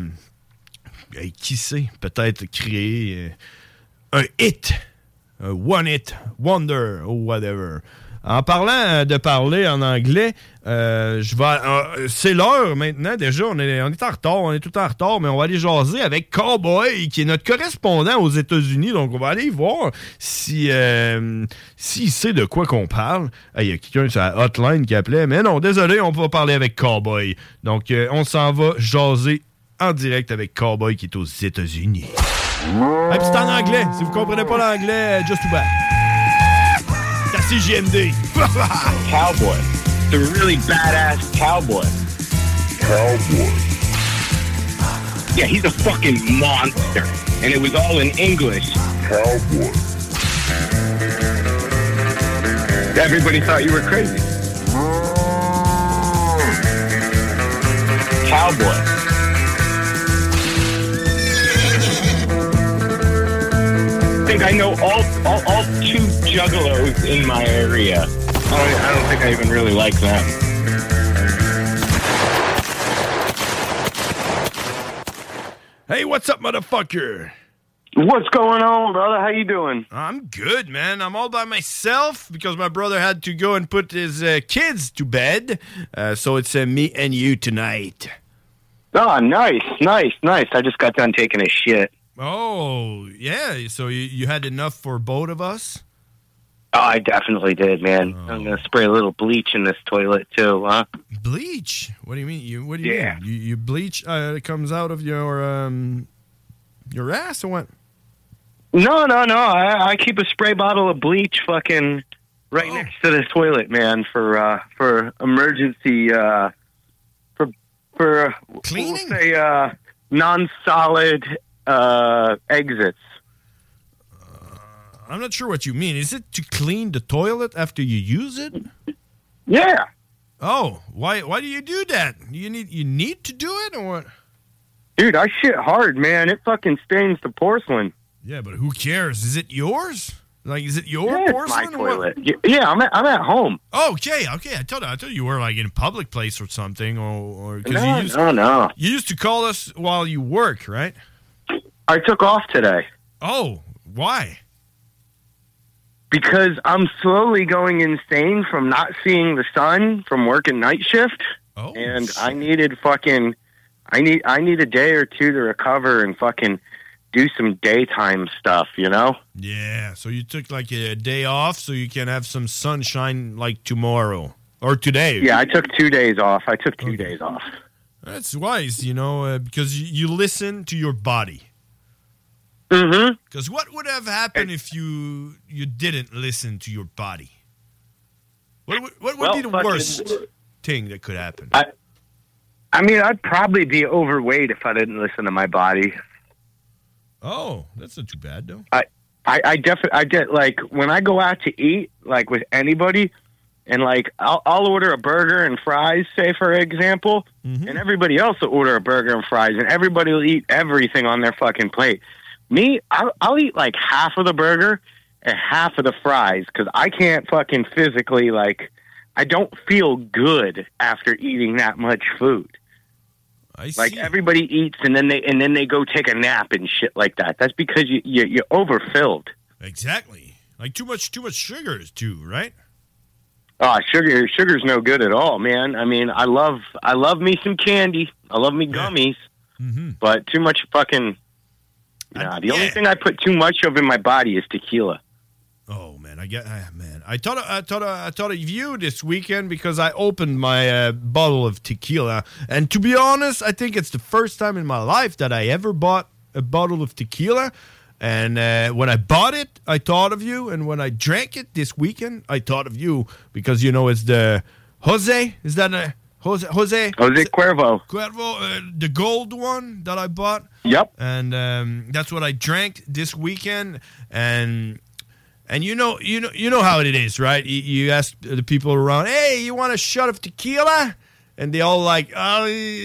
et qui sait, peut-être créer euh, un hit, un one hit wonder ou whatever. En parlant de parler en anglais, euh, je vais, euh, c'est l'heure maintenant. Déjà, on est, on est en retard, on est tout en retard, mais on va aller jaser avec Cowboy, qui est notre correspondant aux États-Unis. Donc, on va aller voir si euh, s'il sait de quoi qu'on parle. Il y a quelqu'un sur la hotline qui appelait, mais non, désolé, on va parler avec Cowboy. Donc, euh, on s'en va jaser en direct avec Cowboy, qui est aux États-Unis. Et puis c'est en anglais. Si vous comprenez pas l'anglais, just too bad. C J M D. Cowboy. The really badass cowboy. Cowboy. Yeah, he's a fucking monster. And it was all in English. Cowboy. Everybody thought you were crazy. Cowboy. I think I know all, all, all two juggalos in my area. I don't, I don't think I even really like them. Hey, what's up, motherfucker? What's going on, brother? How you doing? I'm good, man. I'm all by myself because my brother had to go and put his uh, kids to bed. Uh, so it's uh, me and you tonight. Oh, nice, nice, nice. I just got done taking a shit. Oh, yeah. So you, you had enough for both of us? Oh, I definitely did, man. Oh. I'm going to spray a little bleach in this toilet, too, huh? Bleach? What do you mean? You What do you yeah. mean? You, you bleach uh, comes out of your um your ass or what? No, no, no. I, I keep a spray bottle of bleach fucking right oh. next to the toilet, man, for uh, for emergency, uh, for, for cleaning? We'll say, uh, non-solid uh, exits. Uh, I'm not sure what you mean. Is it to clean the toilet after you use it? Yeah. Oh, why why do you do that? You need you need to do it or what? Dude, I shit hard, man. It fucking stains the porcelain. Yeah, but who cares? Is it yours? Like, is it your yeah, porcelain? It's my toilet. What? Yeah, I'm at, I'm at home. Oh, okay, okay. I thought I thought you were like in a public place or something, or, or no, you used, no, no. You used to call us while you work, right? I took off today. Oh, why? Because I'm slowly going insane from not seeing the sun from working night shift. Oh, and shit. I needed fucking, I need, I need a day or two to recover and fucking do some daytime stuff, you know? Yeah, so you took like a day off so you can have some sunshine like tomorrow or today. Yeah, I took two days off. I took two okay. days off. That's wise, you know, uh, because you, you listen to your body. Mm-hmm. Because what would have happened if you you didn't listen to your body? What would, what would well, be the worst thing that could happen? I, I mean, I'd probably be overweight if I didn't listen to my body. Oh, that's not too bad, though. I, I, I definitely, I get, like, when I go out to eat, like, with anybody, And, like, I'll, I'll order a burger and fries, say, for example, Mm-hmm. and everybody else will order a burger and fries, and everybody will eat everything on their fucking plate. Me, I'll, I'll eat, like, half of the burger and half of the fries because I can't fucking physically, like, I don't feel good after eating that much food. I see. Like, everybody eats, and then they and then they go take a nap and shit like that. That's because you, you, you're overfilled. Exactly. Like, too much, too much sugars, too, right? Oh, sugar, sugar's no good at all, man. I mean, I love, I love me some candy. I love me gummies, Mm-hmm. but too much fucking. Nah, the only thing I put too much of in my body is tequila. Oh man, I get ah, man. I thought I thought I thought of you this weekend because I opened my uh, bottle of tequila, and to be honest, I think it's the first time in my life that I ever bought a bottle of tequila. And uh, when I bought it, I thought of you, and when I drank it this weekend, I thought of you because you know it's the Jose. Is that a Jose? Jose, Jose Cuervo. Cuervo, uh, the gold one that I bought. Yep. And um, that's what I drank this weekend, and. And you know, you know, you know how it is, right? You, you ask the people around, "Hey, you want a shot of tequila?" And they all like, "Oh,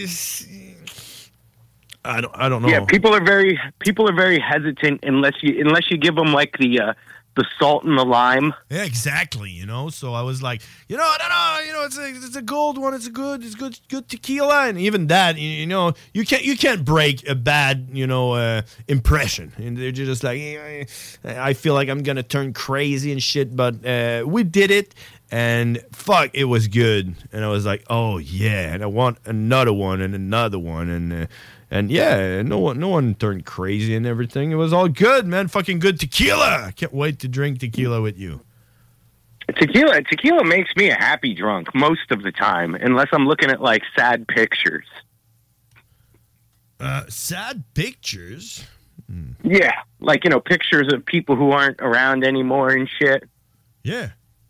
I don't, I don't know." Yeah, people are very people are very hesitant unless you unless you give them like the uh, the salt and the lime. Yeah, exactly. You know, so I was like, you know, I don't know, you know, it's a it's a gold one. It's a good, it's good, good tequila, and even that, you, you know, you can't you can't break a bad, you know, uh, impression. And they're just like, eh, I feel like I'm gonna turn crazy and shit, but uh, we did it, and fuck, it was good. And I was like, oh yeah, and I want another one and another one, and. Uh, And yeah, no one, no one turned crazy and everything. It was all good, man. Fucking good tequila. I can't wait to drink tequila with you. Tequila, tequila makes me a happy drunk most of the time, unless I'm looking at like sad pictures. Uh, sad pictures. Hmm. Yeah, like you know, pictures of people who aren't around anymore and shit. Yeah.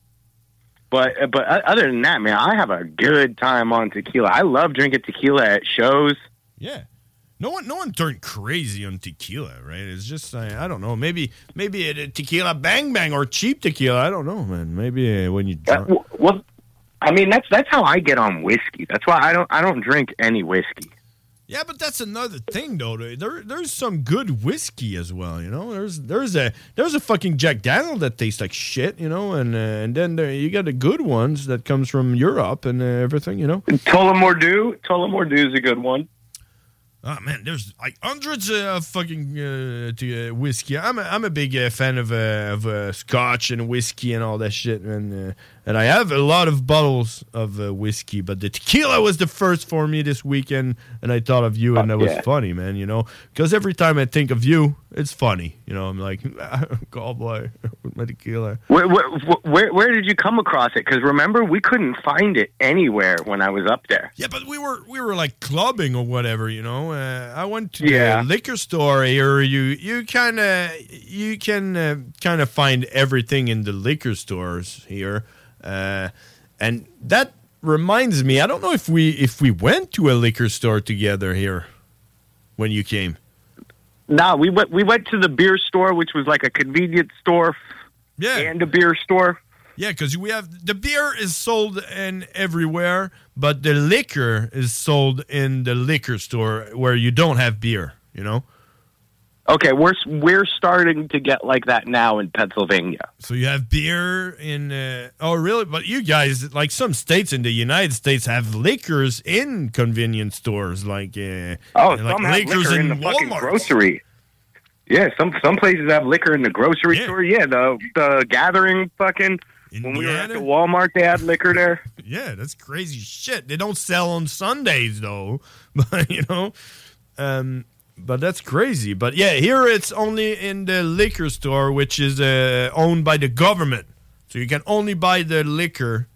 But but other than that, man, I have a good time on tequila. I love drinking tequila at shows. Yeah. No one, no one turned crazy on tequila, right? It's just, I, I don't know. Maybe, maybe a tequila bang bang or cheap tequila. I don't know, man. Maybe uh, when you drunk. Uh, well, I mean, that's that's how I get on whiskey. That's why I don't I don't drink any whiskey. Yeah, but that's another thing, though. There, there's some good whiskey as well. You know, there's there's a there's a fucking Jack Daniel that tastes like shit. You know, and uh, and then there, you got the good ones that comes from Europe and uh, everything. You know, Tullamore Tullamore is a good one. Oh man, there's like hundreds of fucking uh, to, uh, whiskey. I'm a, I'm a big uh, fan of uh, of uh, Scotch and whiskey and all that shit, and uh, and I have a lot of bottles of uh, whiskey. But the tequila was the first for me this weekend, and I thought of you, and that was yeah. funny, man. You know, because every time I think of you, it's funny. You know, I'm like, call boy with my tequila. Where, where where where did you come across it? Because remember, we couldn't find it anywhere when I was up there. Yeah, but we were we were like clubbing or whatever, you know. Uh, I went to Yeah. the liquor store here. You you kind of you can uh, kind of find everything in the liquor stores here, uh, and that reminds me. I don't know if we if we went to a liquor store together here when you came. No, we went we went to the beer store, which was like a convenience store, yeah, and a beer store. Yeah, because we have the beer is sold in everywhere, but the liquor is sold in the liquor store where you don't have beer. You know. Okay, we're we're starting to get like that now in Pennsylvania. So you have beer in. Uh, oh, really? But you guys, like some states in the United States, have liquors in convenience stores, like uh, Oh, like some have liquor in, the fucking grocery. Yeah, some some places have liquor in the grocery store. Yeah, the the Gathering fucking. When we were at the Walmart, they had liquor there. Yeah, that's crazy shit. They don't sell on Sundays though, but you know, um, but that's crazy. But yeah, here it's only in the liquor store, which is uh, owned by the government. So you can only buy the liquor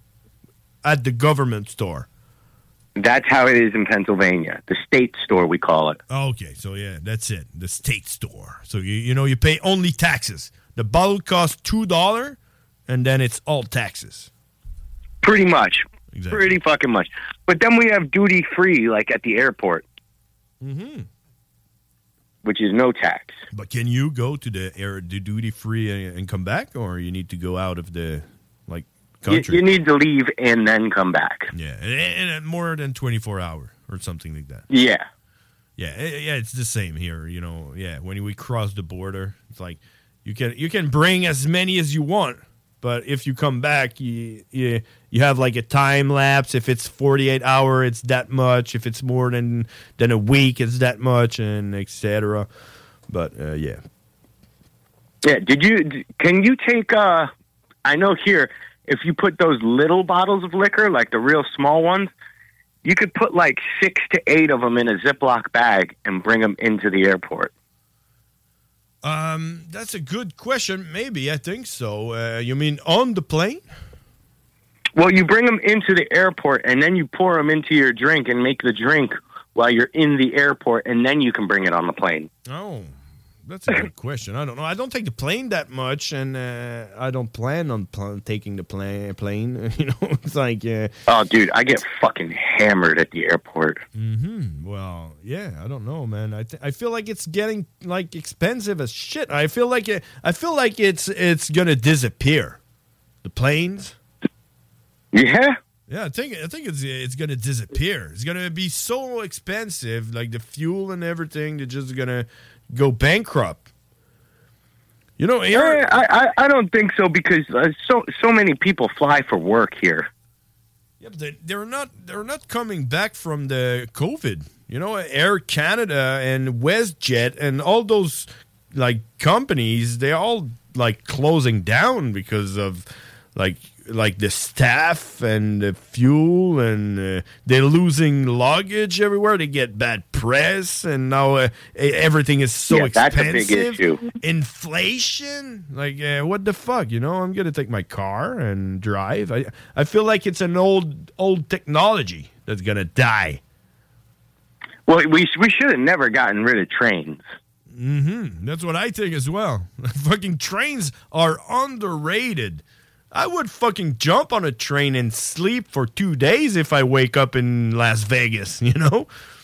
at the government store. That's how it is in Pennsylvania. The state store, we call it. Okay, so yeah, that's it. The state store. So you you know you pay only taxes. The bottle costs two dollar. And then it's all taxes. Pretty much. Exactly. Pretty fucking much. But then we have duty free, like at the airport. Mm-hmm. Which is no tax. But can you go to the air, the duty free and, and come back? Or you need to go out of the, like, You, country. you need to leave and then come back. Yeah, and, and more than twenty-four hour or something like that. Yeah. Yeah, eh, yeah, it's the same here. You know, yeah, when we cross the border, it's like you can you can bring as many as you want, but if you come back, you you, you have like a time lapse. If it's forty-eight hour, it's that much. If it's more than than a week, it's that much, and et cetera. But uh, yeah, Yeah. Did you? Can you take? Uh, I know here, if you put those little bottles of liquor, like the real small ones, you could put like six to eight of them in a Ziploc bag and bring them into the airport. um, that's a good question. Maybe I think so. Uh, you mean on the plane? Well, you bring them into the airport and then you pour them into your drink and make the drink while you're in the airport, and then you can bring it on the plane. Oh, that's a good question. I don't know. I don't take the plane that much, and uh, I don't plan on pl- taking the plane. Plane, you know, it's like. Uh, Oh, dude, I get fucking hammered at the airport. hmm Well, yeah, I don't know, man. I th- I feel like it's getting like expensive as shit. I feel like it, I feel like it's it's gonna disappear. The planes. Yeah. Yeah, I think I think it's it's gonna disappear. It's gonna be so expensive, like the fuel and everything. They're just gonna go bankrupt. You know, Eh, I, I I don't think so, because uh, so so many people fly for work here. Yeah, but they, they're not they're not coming back from the COVID. You know, Air Canada and WestJet and all those like companies, they're all like closing down because of like like the staff and the fuel, and uh, they're losing luggage everywhere. They get bad press, and now uh, e- everything is so Yeah, that's a expensive. big issue. Inflation, like uh, what the fuck? You know, I'm gonna take my car and drive. I I feel like it's an old old technology that's gonna die. Well, we we should have never gotten rid of trains. Mm-hmm. That's what I think as well. Fucking trains are underrated. I would fucking jump on a train and sleep for two days if I wake up in Las Vegas, you know?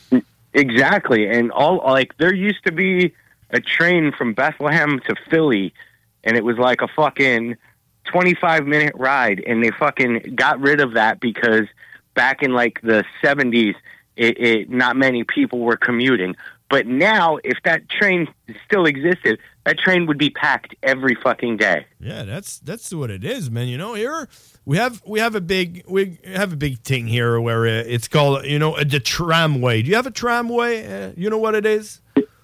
Exactly, and all like there used to be a train from Bethlehem to Philly, and it was like a fucking twenty-five minute ride, and they fucking got rid of that because back in like the seventies, it, it not many people were commuting. But now, if that train still existed, that train would be packed every fucking day. Yeah, that's that's what it is, man. You know, here we have we have a big we have a big thing here where uh, it's called, you know, uh, the tramway. Do you have a tramway? Uh, you know what it is?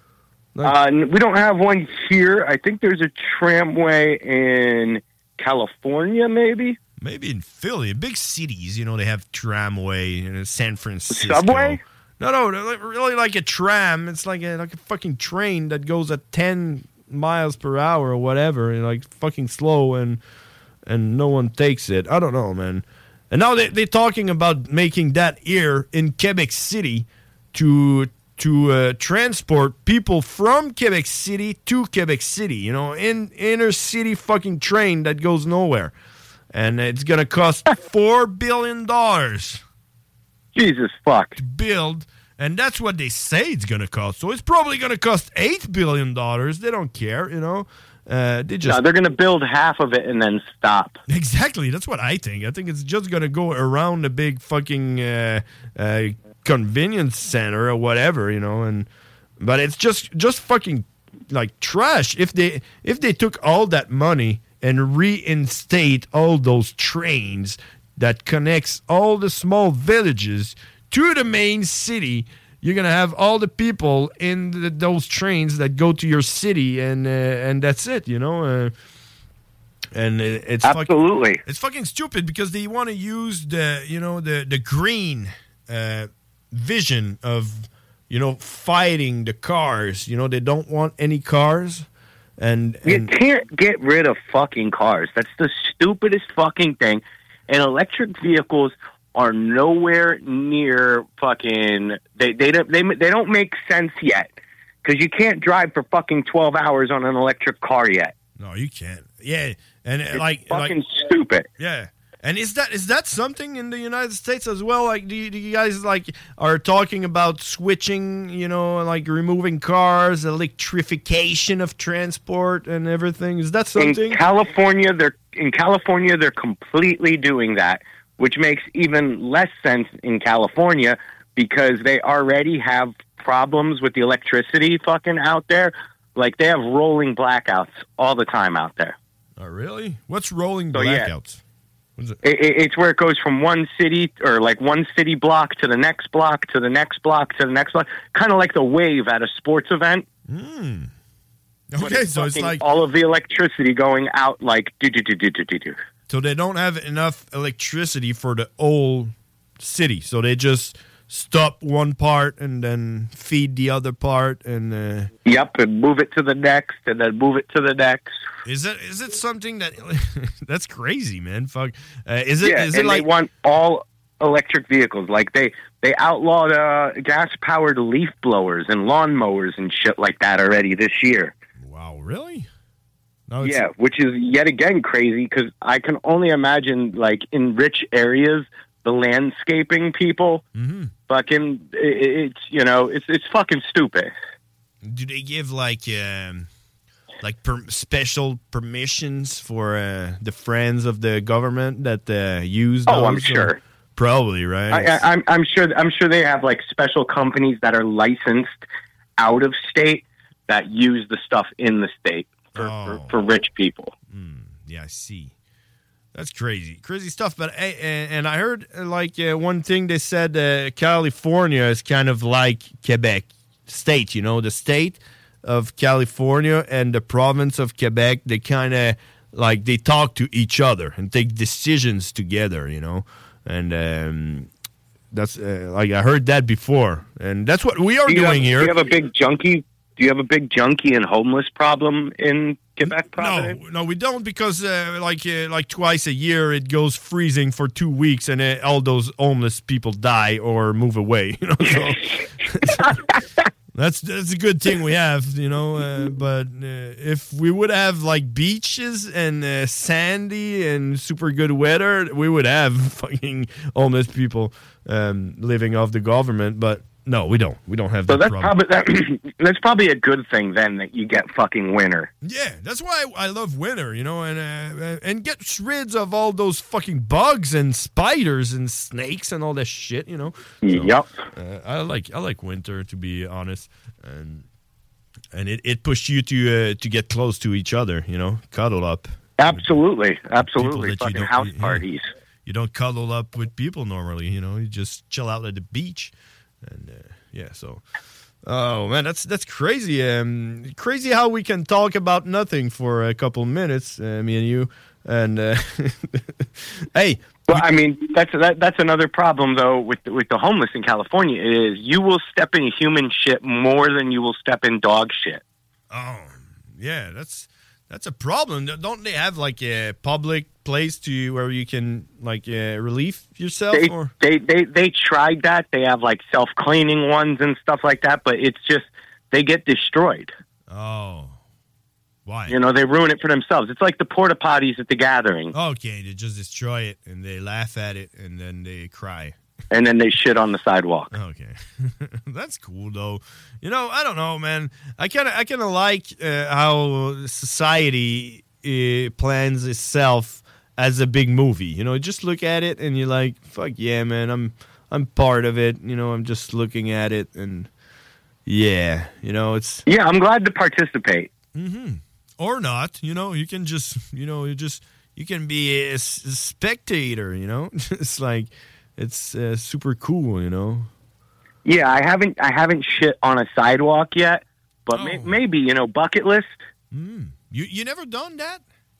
Uh, we don't have one here. I think there's a tramway in California, maybe. Maybe in Philly, in big cities, you know, they have tramway. In San Francisco. Subway? No, no, they're like- really like a tram. It's like a like a fucking train that goes at ten miles per hour or whatever, and like fucking slow, and and no one takes it. I don't know, man. And now they they're talking about making that here in Quebec City to to uh, transport people from Quebec City to Quebec City. You know, in inner city fucking train that goes nowhere, and it's gonna cost four billion dollars. Jesus fuck. To build, and that's what they say it's going to cost. So it's probably going to cost eight billion dollars. They don't care, you know. Uh, they just No, they're going to build half of it and then stop. Exactly. That's what I think. I think it's just going to go around the big fucking uh, uh, convenience center or whatever, you know. And but it's just just fucking like trash. If they if they took all that money and reinstate all those trains that connects all the small villages to the main city, you're gonna have all the people in the, those trains that go to your city, and uh, and that's it, you know. Uh, and it, it's Absolutely. fucking, it's fucking stupid because they want to use the you know the the green uh, vision of you know fighting the cars. You know, they don't want any cars, and, You and can't get rid of fucking cars. That's the stupidest fucking thing. And electric vehicles are nowhere near fucking. They they don't they they don't make sense yet, because you can't drive for fucking twelve hours on an electric car yet. no, you can't. Yeah, and uh, It's like fucking like, stupid. Yeah, And is that is that something in the United States as well? Like, do you, do you guys like are talking about switching? You know, like removing cars, electrification of transport, and everything. Is that something? In California, they're in California they're completely doing that, which makes even less sense in California because they already have problems with the electricity fucking out there. Like they have rolling blackouts all the time out there. Oh, really? What's rolling So, yeah. blackouts? What is it? It, it, it's where it goes from one city or like one city block to the next block to the next block to the next block, kind of like the wave at a sports event. Mm. But Okay, so it's fucking like all of the electricity going out like do do do do do do do. so they don't have enough electricity for the whole city, so they just stop one part and then feed the other part, and uh, Yep, and move it to the next, and then move it to the next. is it is it something that that's crazy, man? Fuck, uh, is it yeah, is it and like they want all electric vehicles. Like they they outlawed uh, gas powered leaf blowers and lawn mowers and shit like that already this year. wow, really? No, it's, Yeah, which is yet again crazy because I can only imagine like in rich areas, the landscaping people, Mhm. fucking, it, it's you know, it's it's fucking stupid. Do they give like um, like per- special permissions for uh, the friends of the government that uh, use? Oh, I'm those, or- sure. Probably, right? I, I, I'm I'm sure I'm sure they have like special companies that are licensed out of state that use the stuff in the state for, for, for rich people. Yeah, I see. That's crazy, crazy stuff. But hey, and, and I heard uh, like uh, one thing they said, uh, California is kind of like Quebec state. You know, the state of California and the province of Quebec. They kind of like they talk to each other and take decisions together. You know, and um, that's uh, like I heard that before, and that's what we are Do you doing have, here. Do you have a big junkie? Do you have a big junkie and homeless problem in Quebec province? No, no, we don't because uh, like uh, like twice a year it goes freezing for two weeks and uh, all those homeless people die or move away. You know, so that's that's a good thing we have. You know, uh, but uh, if we would have like beaches and uh, sandy and super good weather, we would have fucking homeless people um, living off the government. But no, we don't. We don't have So that that's problem. probably that, that's probably a good thing then that you get fucking winter. Yeah, that's why I, I love winter, you know, and uh, and get rid of all those fucking bugs and spiders and snakes and all that shit, you know. So, Yep. Uh, I like I like winter, to be honest, and and it, it pushed you to uh, to get close to each other, you know, cuddle up. Absolutely, absolutely. that you Fucking don't- house yeah. parties. You don't cuddle up with people normally, you know. You just chill out at the beach, and uh, yeah, so. Oh man, that's that's crazy. Um, crazy how we can talk about nothing for a couple minutes, uh, me and you. And uh, hey, well, I mean that's that, that's another problem though with the, with the homeless in California is you will step in human shit more than you will step in dog shit. Oh, yeah, that's that's a problem. Don't they have like a public place to where you can like uh, relieve yourself? They, or they they they tried that. They have like self cleaning ones and stuff like that, but it's just they get destroyed. Oh, why? You know, they ruin it for themselves. It's like the porta potties at the gathering, Okay, they just destroy it and they laugh at it and then they cry. and then they shit on the sidewalk. Okay, that's cool though. You know, I don't know, man. I kind of, I kind of like uh, how society uh, plans itself as a big movie. You know, just look at it and you're like, "Fuck yeah, man! I'm, I'm part of it." You know, I'm just looking at it and yeah, you know, it's Yeah, I'm glad to participate. mm-hmm. or not. You know, you can just, you know, you just, you can be a, s- a spectator. You know, it's like. It's uh, super cool, you know. Yeah, I haven't I haven't shit on a sidewalk yet, but may, maybe you know bucket list. Mm. You you never done that?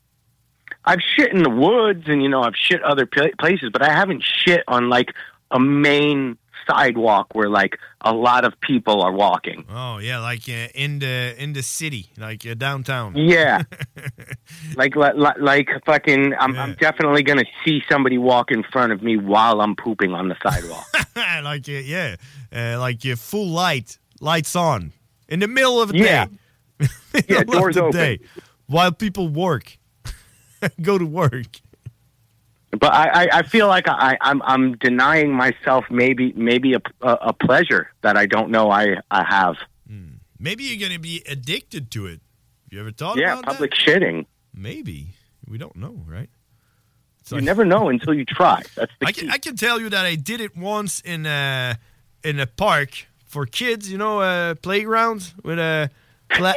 I've shit in the woods and you know I've shit other pla- places, but I haven't shit on like a main sidewalk where like a lot of people are walking. Oh yeah, like uh, in the in the city, like uh, downtown. Yeah, like like like fucking. I'm, I'm definitely gonna see somebody walk in front of me while I'm pooping on the sidewalk. like uh, yeah, uh, like uh, full light, lights on in the middle of the Yeah. day. Yeah, Middle of doors the open. day, while people work, go to work. But I, I, I feel like I, I'm I'm denying myself maybe maybe a, a, a pleasure that I don't know I, I have. Maybe you're going to be addicted to it. You ever thought Yeah, about public that? shitting. Maybe. We don't know, right? You never know until you try. That's the I key. can, I can tell you that I did it once in a, in a park for kids, you know, uh, playgrounds with uh, pla-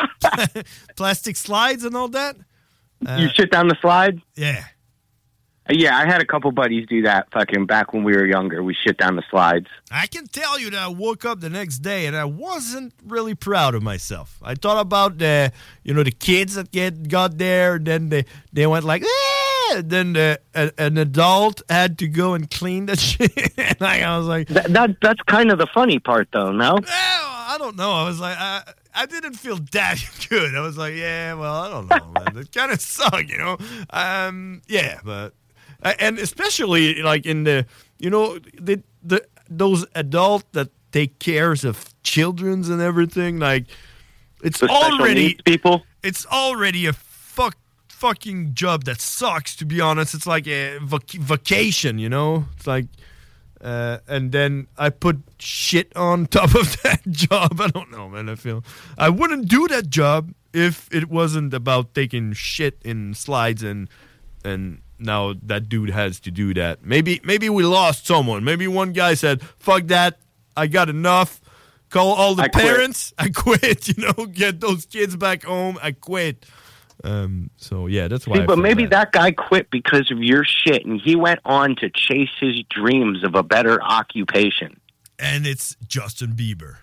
plastic slides and all that. Uh, you shit down the slide? Yeah. Yeah, I had a couple buddies do that fucking back when we were younger. We shit down the slides. I can tell you that I woke up the next day and I wasn't really proud of myself. I thought about the, you know, the kids that get got there, and then they, they went like, eh! And then the, a, an adult had to go and clean that shit. And I, I was like, that, that that's kind of the funny part, though. No, I don't know. I was like, I, I didn't feel that good. I was like, yeah, well, I don't know, man. It kind of sucked, you know. Um, yeah, but. And especially like in the, you know, the the those adults that take cares of childrens and everything, like it's The special already needs people. It's already a fuck fucking job that sucks. To be honest, it's like a vac- vacation, you know. It's like, uh, and then I put shit on top of that job. I don't know, man. I feel I wouldn't do that job if it wasn't about taking shit in slides and and. Now that dude has to do that. Maybe maybe we lost someone. Maybe one guy said, fuck that, I got enough. Call all the I quit. parents. I quit, you know, get those kids back home. I quit. Um, so, yeah, that's why See, I but feel maybe bad. that guy quit because of your shit, and he went on to chase his dreams of a better occupation. And it's Justin Bieber.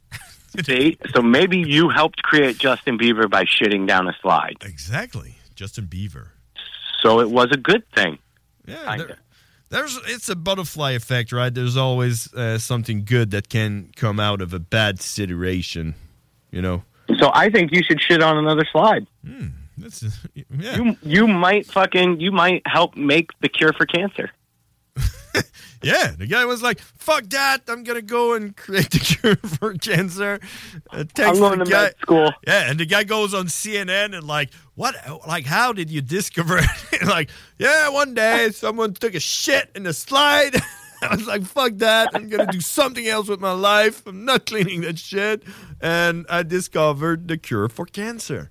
See? So maybe you helped create Justin Bieber by shitting down a slide. Exactly. Justin Bieber. So it was a good thing. Yeah, there, there's it's a butterfly effect, right? There's always uh, something good that can come out of a bad situation, you know. So I think you should shit on another slide. Hmm, that's yeah. You you might fucking you might help make the cure for cancer. Yeah, the guy was like, "Fuck that! I'm gonna go and create the cure for cancer." Uh, I'm going the to guy, med school. Yeah, and the guy goes on C N N and like, "What? Like, how did you discover it?" Like, yeah, one day someone took a shit in the slide. I was like, "Fuck that! I'm gonna do something else with my life. I'm not cleaning that shit." And I discovered the cure for cancer.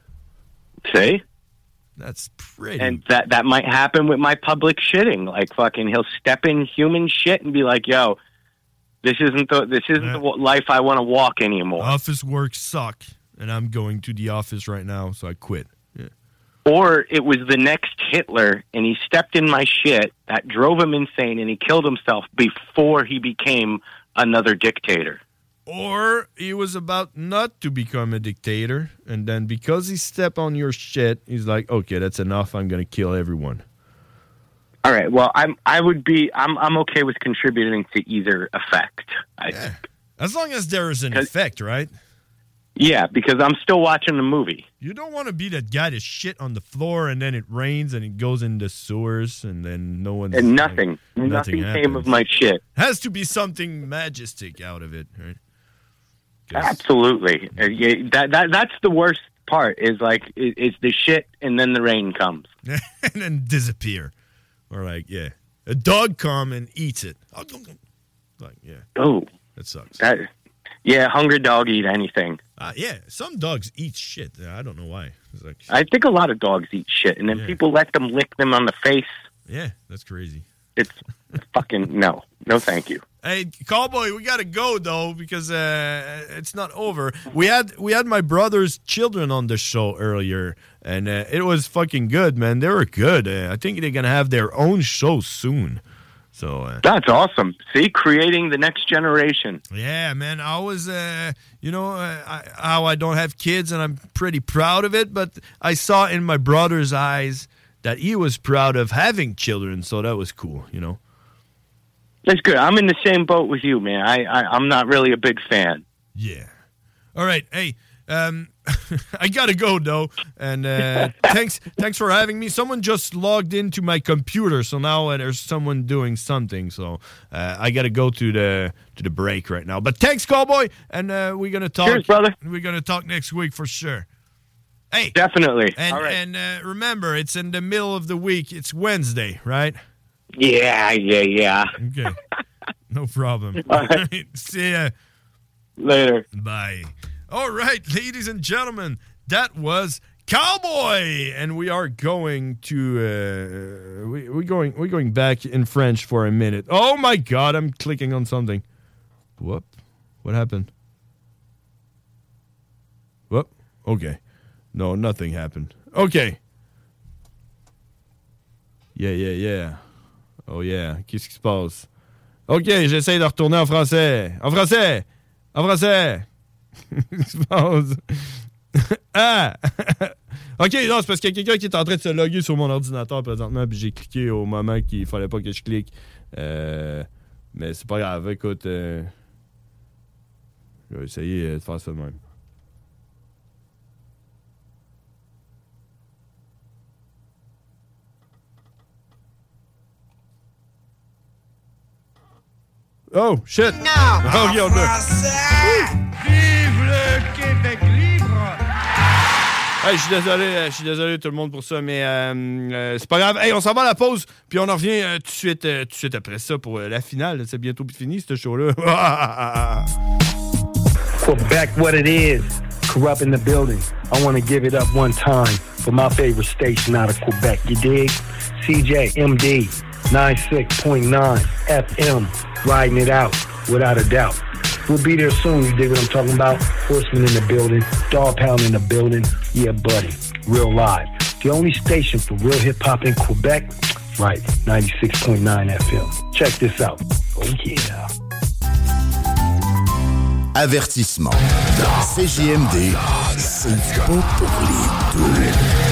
See? That's pretty. And that that might happen with my public shitting. Like fucking, he'll step in human shit and be like, "Yo, this isn't the this isn't the life I want to walk anymore." Office work suck, and I'm going to the office right now, so I quit. Yeah. Or it was the next Hitler, and he stepped in my shit that drove him insane, and he killed himself before he became another dictator. Or he was about not to become a dictator, and then because he stepped on your shit, he's like, okay, that's enough. I'm going to kill everyone. All right. Well, I'm. I would be. I'm. I'm okay with contributing to either effect. I yeah. think. As long as there is an effect, right? Yeah, because I'm still watching the movie. You don't want to be that guy that shit on the floor, and then it rains, and it goes in the sewers, and then no one's And nothing. like, nothing happens. came of my shit. Has to be something majestic out of it, right? Absolutely. Uh, yeah, that that that's the worst part. Is like it, it's the shit, and then the rain comes. And then disappear, or like yeah, a dog come and eats it. Like yeah, Oh, that sucks. That, yeah, hungry dog eat anything. Uh, yeah, some dogs eat shit. I don't know why. It's like, I think a lot of dogs eat shit, and then Yeah. people let them lick them on the face. yeah, that's crazy. It's fucking no, no, thank you. Hey, Cowboy, we gotta go though because uh, it's not over. We had we had my brother's children on the show earlier, and uh, it was fucking good, man. They were good. Uh, I think they're gonna have their own show soon. So uh, That's awesome. See, creating the next generation. yeah, man. I was, uh, you know, uh, I, how I don't have kids, and I'm pretty proud of it. But I saw in my brother's eyes that he was proud of having children, so that was cool, you know. That's good. I'm in the same boat with you, man. I, I I'm not really a big fan. Yeah. All right. Hey, um, I gotta go though, and uh, thanks thanks for having me. Someone just logged into my computer, so now uh, there's someone doing something. So uh, I gotta go to the to the break right now. But thanks, Cowboy, and uh, we're gonna talk. Cheers, brother. We're gonna talk next week for sure. Hey. Definitely. And, All right. and uh, remember, it's in the middle of the week. It's Wednesday, right? Yeah, yeah, yeah. Okay. No problem. All right. See ya. Later. Bye. All right, ladies and gentlemen, that was Cowboy, and we are going to uh, we we going we're going back in French for a minute. Oh my God, I'm clicking on something. Whoop! What happened? Whoop! Okay, no, nothing happened. Okay. Yeah, yeah, yeah. Oh yeah, qu'est-ce qui se passe? Ok, j'essaie de retourner en français. En français! En français! Qu'est-ce qui se passe? Ah! Ok, non, c'est parce qu'il y a quelqu'un qui est en train de se loguer sur mon ordinateur présentement, puis j'ai cliqué au moment qu'il fallait pas que je clique. Euh, mais c'est pas grave, écoute. Euh, je vais essayer de faire ça de même. Oh, shit! Oh, regarde là! Vive le Québec libre! Hey, je suis désolé, je suis désolé tout le monde pour ça, mais euh, euh, c'est pas grave. Hey, on s'en va à la pause, puis on en revient euh, tout de suite, euh, tout de suite après ça pour euh, la finale. C'est bientôt fini, ce show-là. Quebec, what it is. Corrupt in the building. I want to give it up one time for my favorite station out of Quebec. You dig? C J M D ninety-six point nine F M. Riding it out, without a doubt. We'll be there soon, you dig what I'm talking about? Horseman in the building, Dog Pound in the building. Yeah, buddy, real live. The only station for real hip-hop in Quebec? Right, ninety-six point nine F M. Check this out. Oh yeah. Avertissement. C J M D, c'est pas pour les doux.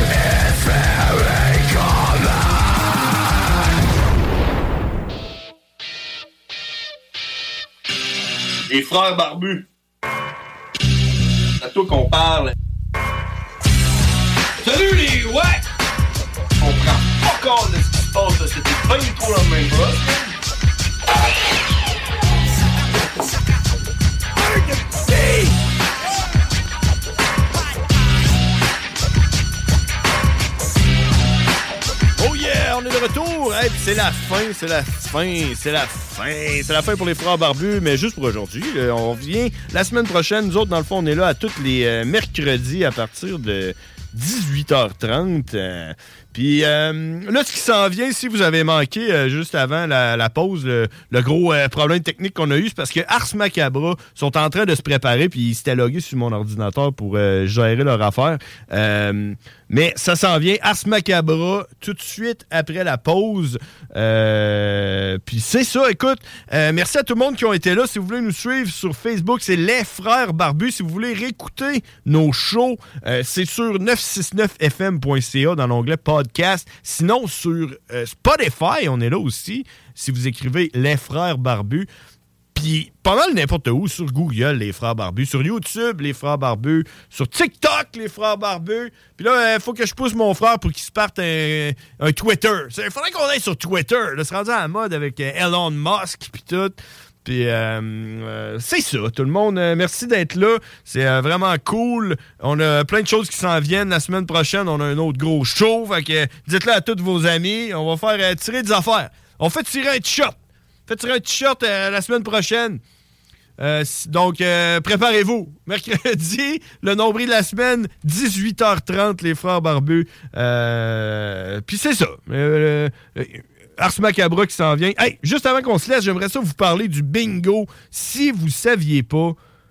Les frères barbus. C'est à toi qu'on parle. Salut les ouais! On prend pas compte de ce qui se passe, là. C'était pas du tout dans le même boss. Oh yeah, on est de retour! Hey, puis c'est la fin, c'est la fin, c'est la fin. C'est la fin pour les frères barbus, mais juste pour aujourd'hui. Là, on revient la semaine prochaine. Nous autres, dans le fond, on est là à tous les euh, mercredis à partir de dix-huit heures trente. Euh, Puis euh, là, ce qui s'en vient, si vous avez manqué euh, juste avant la, la pause, le, le gros euh, problème technique qu'on a eu, c'est parce que Ars Macabra sont en train de se préparer, puis ils s'étaient logués sur mon ordinateur pour euh, gérer leur affaire. Euh, mais ça s'en vient, Ars Macabra, tout de suite après la pause. Euh, puis c'est ça, écoute, euh, merci à tout le monde qui ont été là. Si vous voulez nous suivre sur Facebook, c'est Les Frères Barbus. Si vous voulez réécouter nos shows, euh, c'est sur neuf cent soixante-neuf F M point C A dans l'onglet podcast. Sinon, sur euh, Spotify, on est là aussi. Si vous écrivez Les Frères Barbus. Puis, pas mal n'importe où, sur Google, Les Frères Barbus, sur YouTube, Les Frères Barbus, sur TikTok, Les Frères Barbus. Puis là, il euh, faut que je pousse mon frère pour qu'il se parte un, un Twitter. Il faudrait qu'on aille sur Twitter. Là, c'est rendu à la mode avec euh, Elon Musk puis tout. Puis, euh, euh, c'est ça, tout le monde. Euh, merci d'être là. C'est euh, vraiment cool. On a plein de choses qui s'en viennent. La semaine prochaine, on a un autre gros show. Fait que euh, dites-le à tous vos amis. On va faire euh, tirer des affaires. On fait tirer un t-shirt. Faites tirer un t-shirt euh, la semaine prochaine. Euh, donc, euh, préparez-vous. Mercredi, le nombril de la semaine, dix-huit heures trente, les frères barbus. Euh, Puis c'est ça. Euh, euh, Ars Macabra qui s'en vient. Hey, juste avant qu'on se laisse, j'aimerais ça vous parler du bingo. Si vous saviez pas,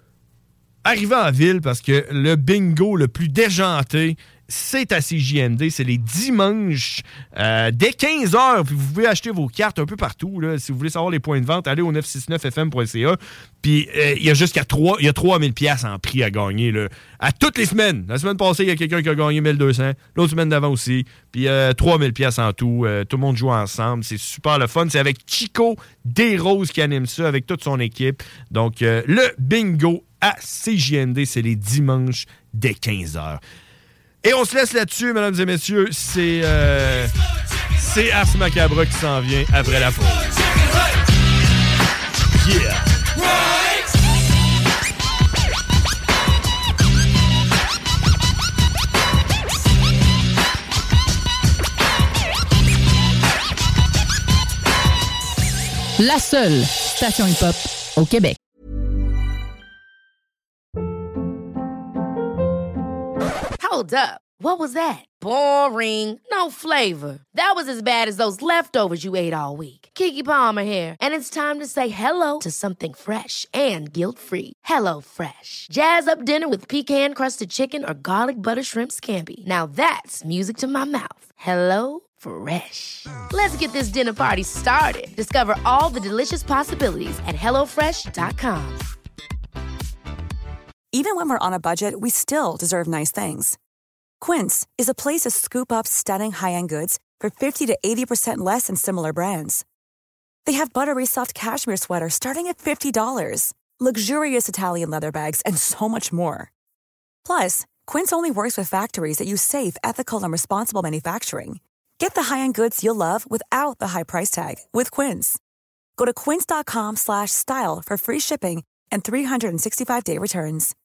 arrivez en ville parce que le bingo le plus déjanté, c'est à C J M D, c'est les dimanches euh, dès quinze heures. Puis vous pouvez acheter vos cartes un peu partout. Là. Si vous voulez savoir les points de vente, allez au neuf cent soixante-neuf F M point C A. Puis il euh, y a jusqu'à trois, il y a trois mille dollars en prix à gagner. Là. À toutes les semaines. La semaine passée, il y a quelqu'un qui a gagné mille deux cents. L'autre semaine d'avant aussi. Puis euh, trois mille dollars en tout. Euh, tout le monde joue ensemble. C'est super le fun. C'est avec Chico Desroses qui anime ça avec toute son équipe. Donc, euh, le bingo à C J M D, c'est les dimanches dès quinze heures. Et on se laisse là-dessus, mesdames et messieurs. C'est euh, c'est Ars Macabra qui s'en vient après la pause. Yeah! La seule station hip-hop au Québec. Hold up. What was that? Boring. No flavor. That was as bad as those leftovers you ate all week. Keke Palmer here, and it's time to say hello to something fresh and guilt-free. Hello Fresh. Jazz up dinner with pecan-crusted chicken or garlic butter shrimp scampi. Now that's music to my mouth. Hello Fresh. Let's get this dinner party started. Discover all the delicious possibilities at hello fresh dot com. Even when we're on a budget, we still deserve nice things. Quince is a place to scoop up stunning high-end goods for fifty to eighty percent less than similar brands. They have buttery soft cashmere sweaters starting at fifty dollars, luxurious Italian leather bags, and so much more. Plus, Quince only works with factories that use safe, ethical, and responsible manufacturing. Get the high-end goods you'll love without the high price tag with Quince. Go to quince dot com slash style for free shipping and three sixty-five day returns.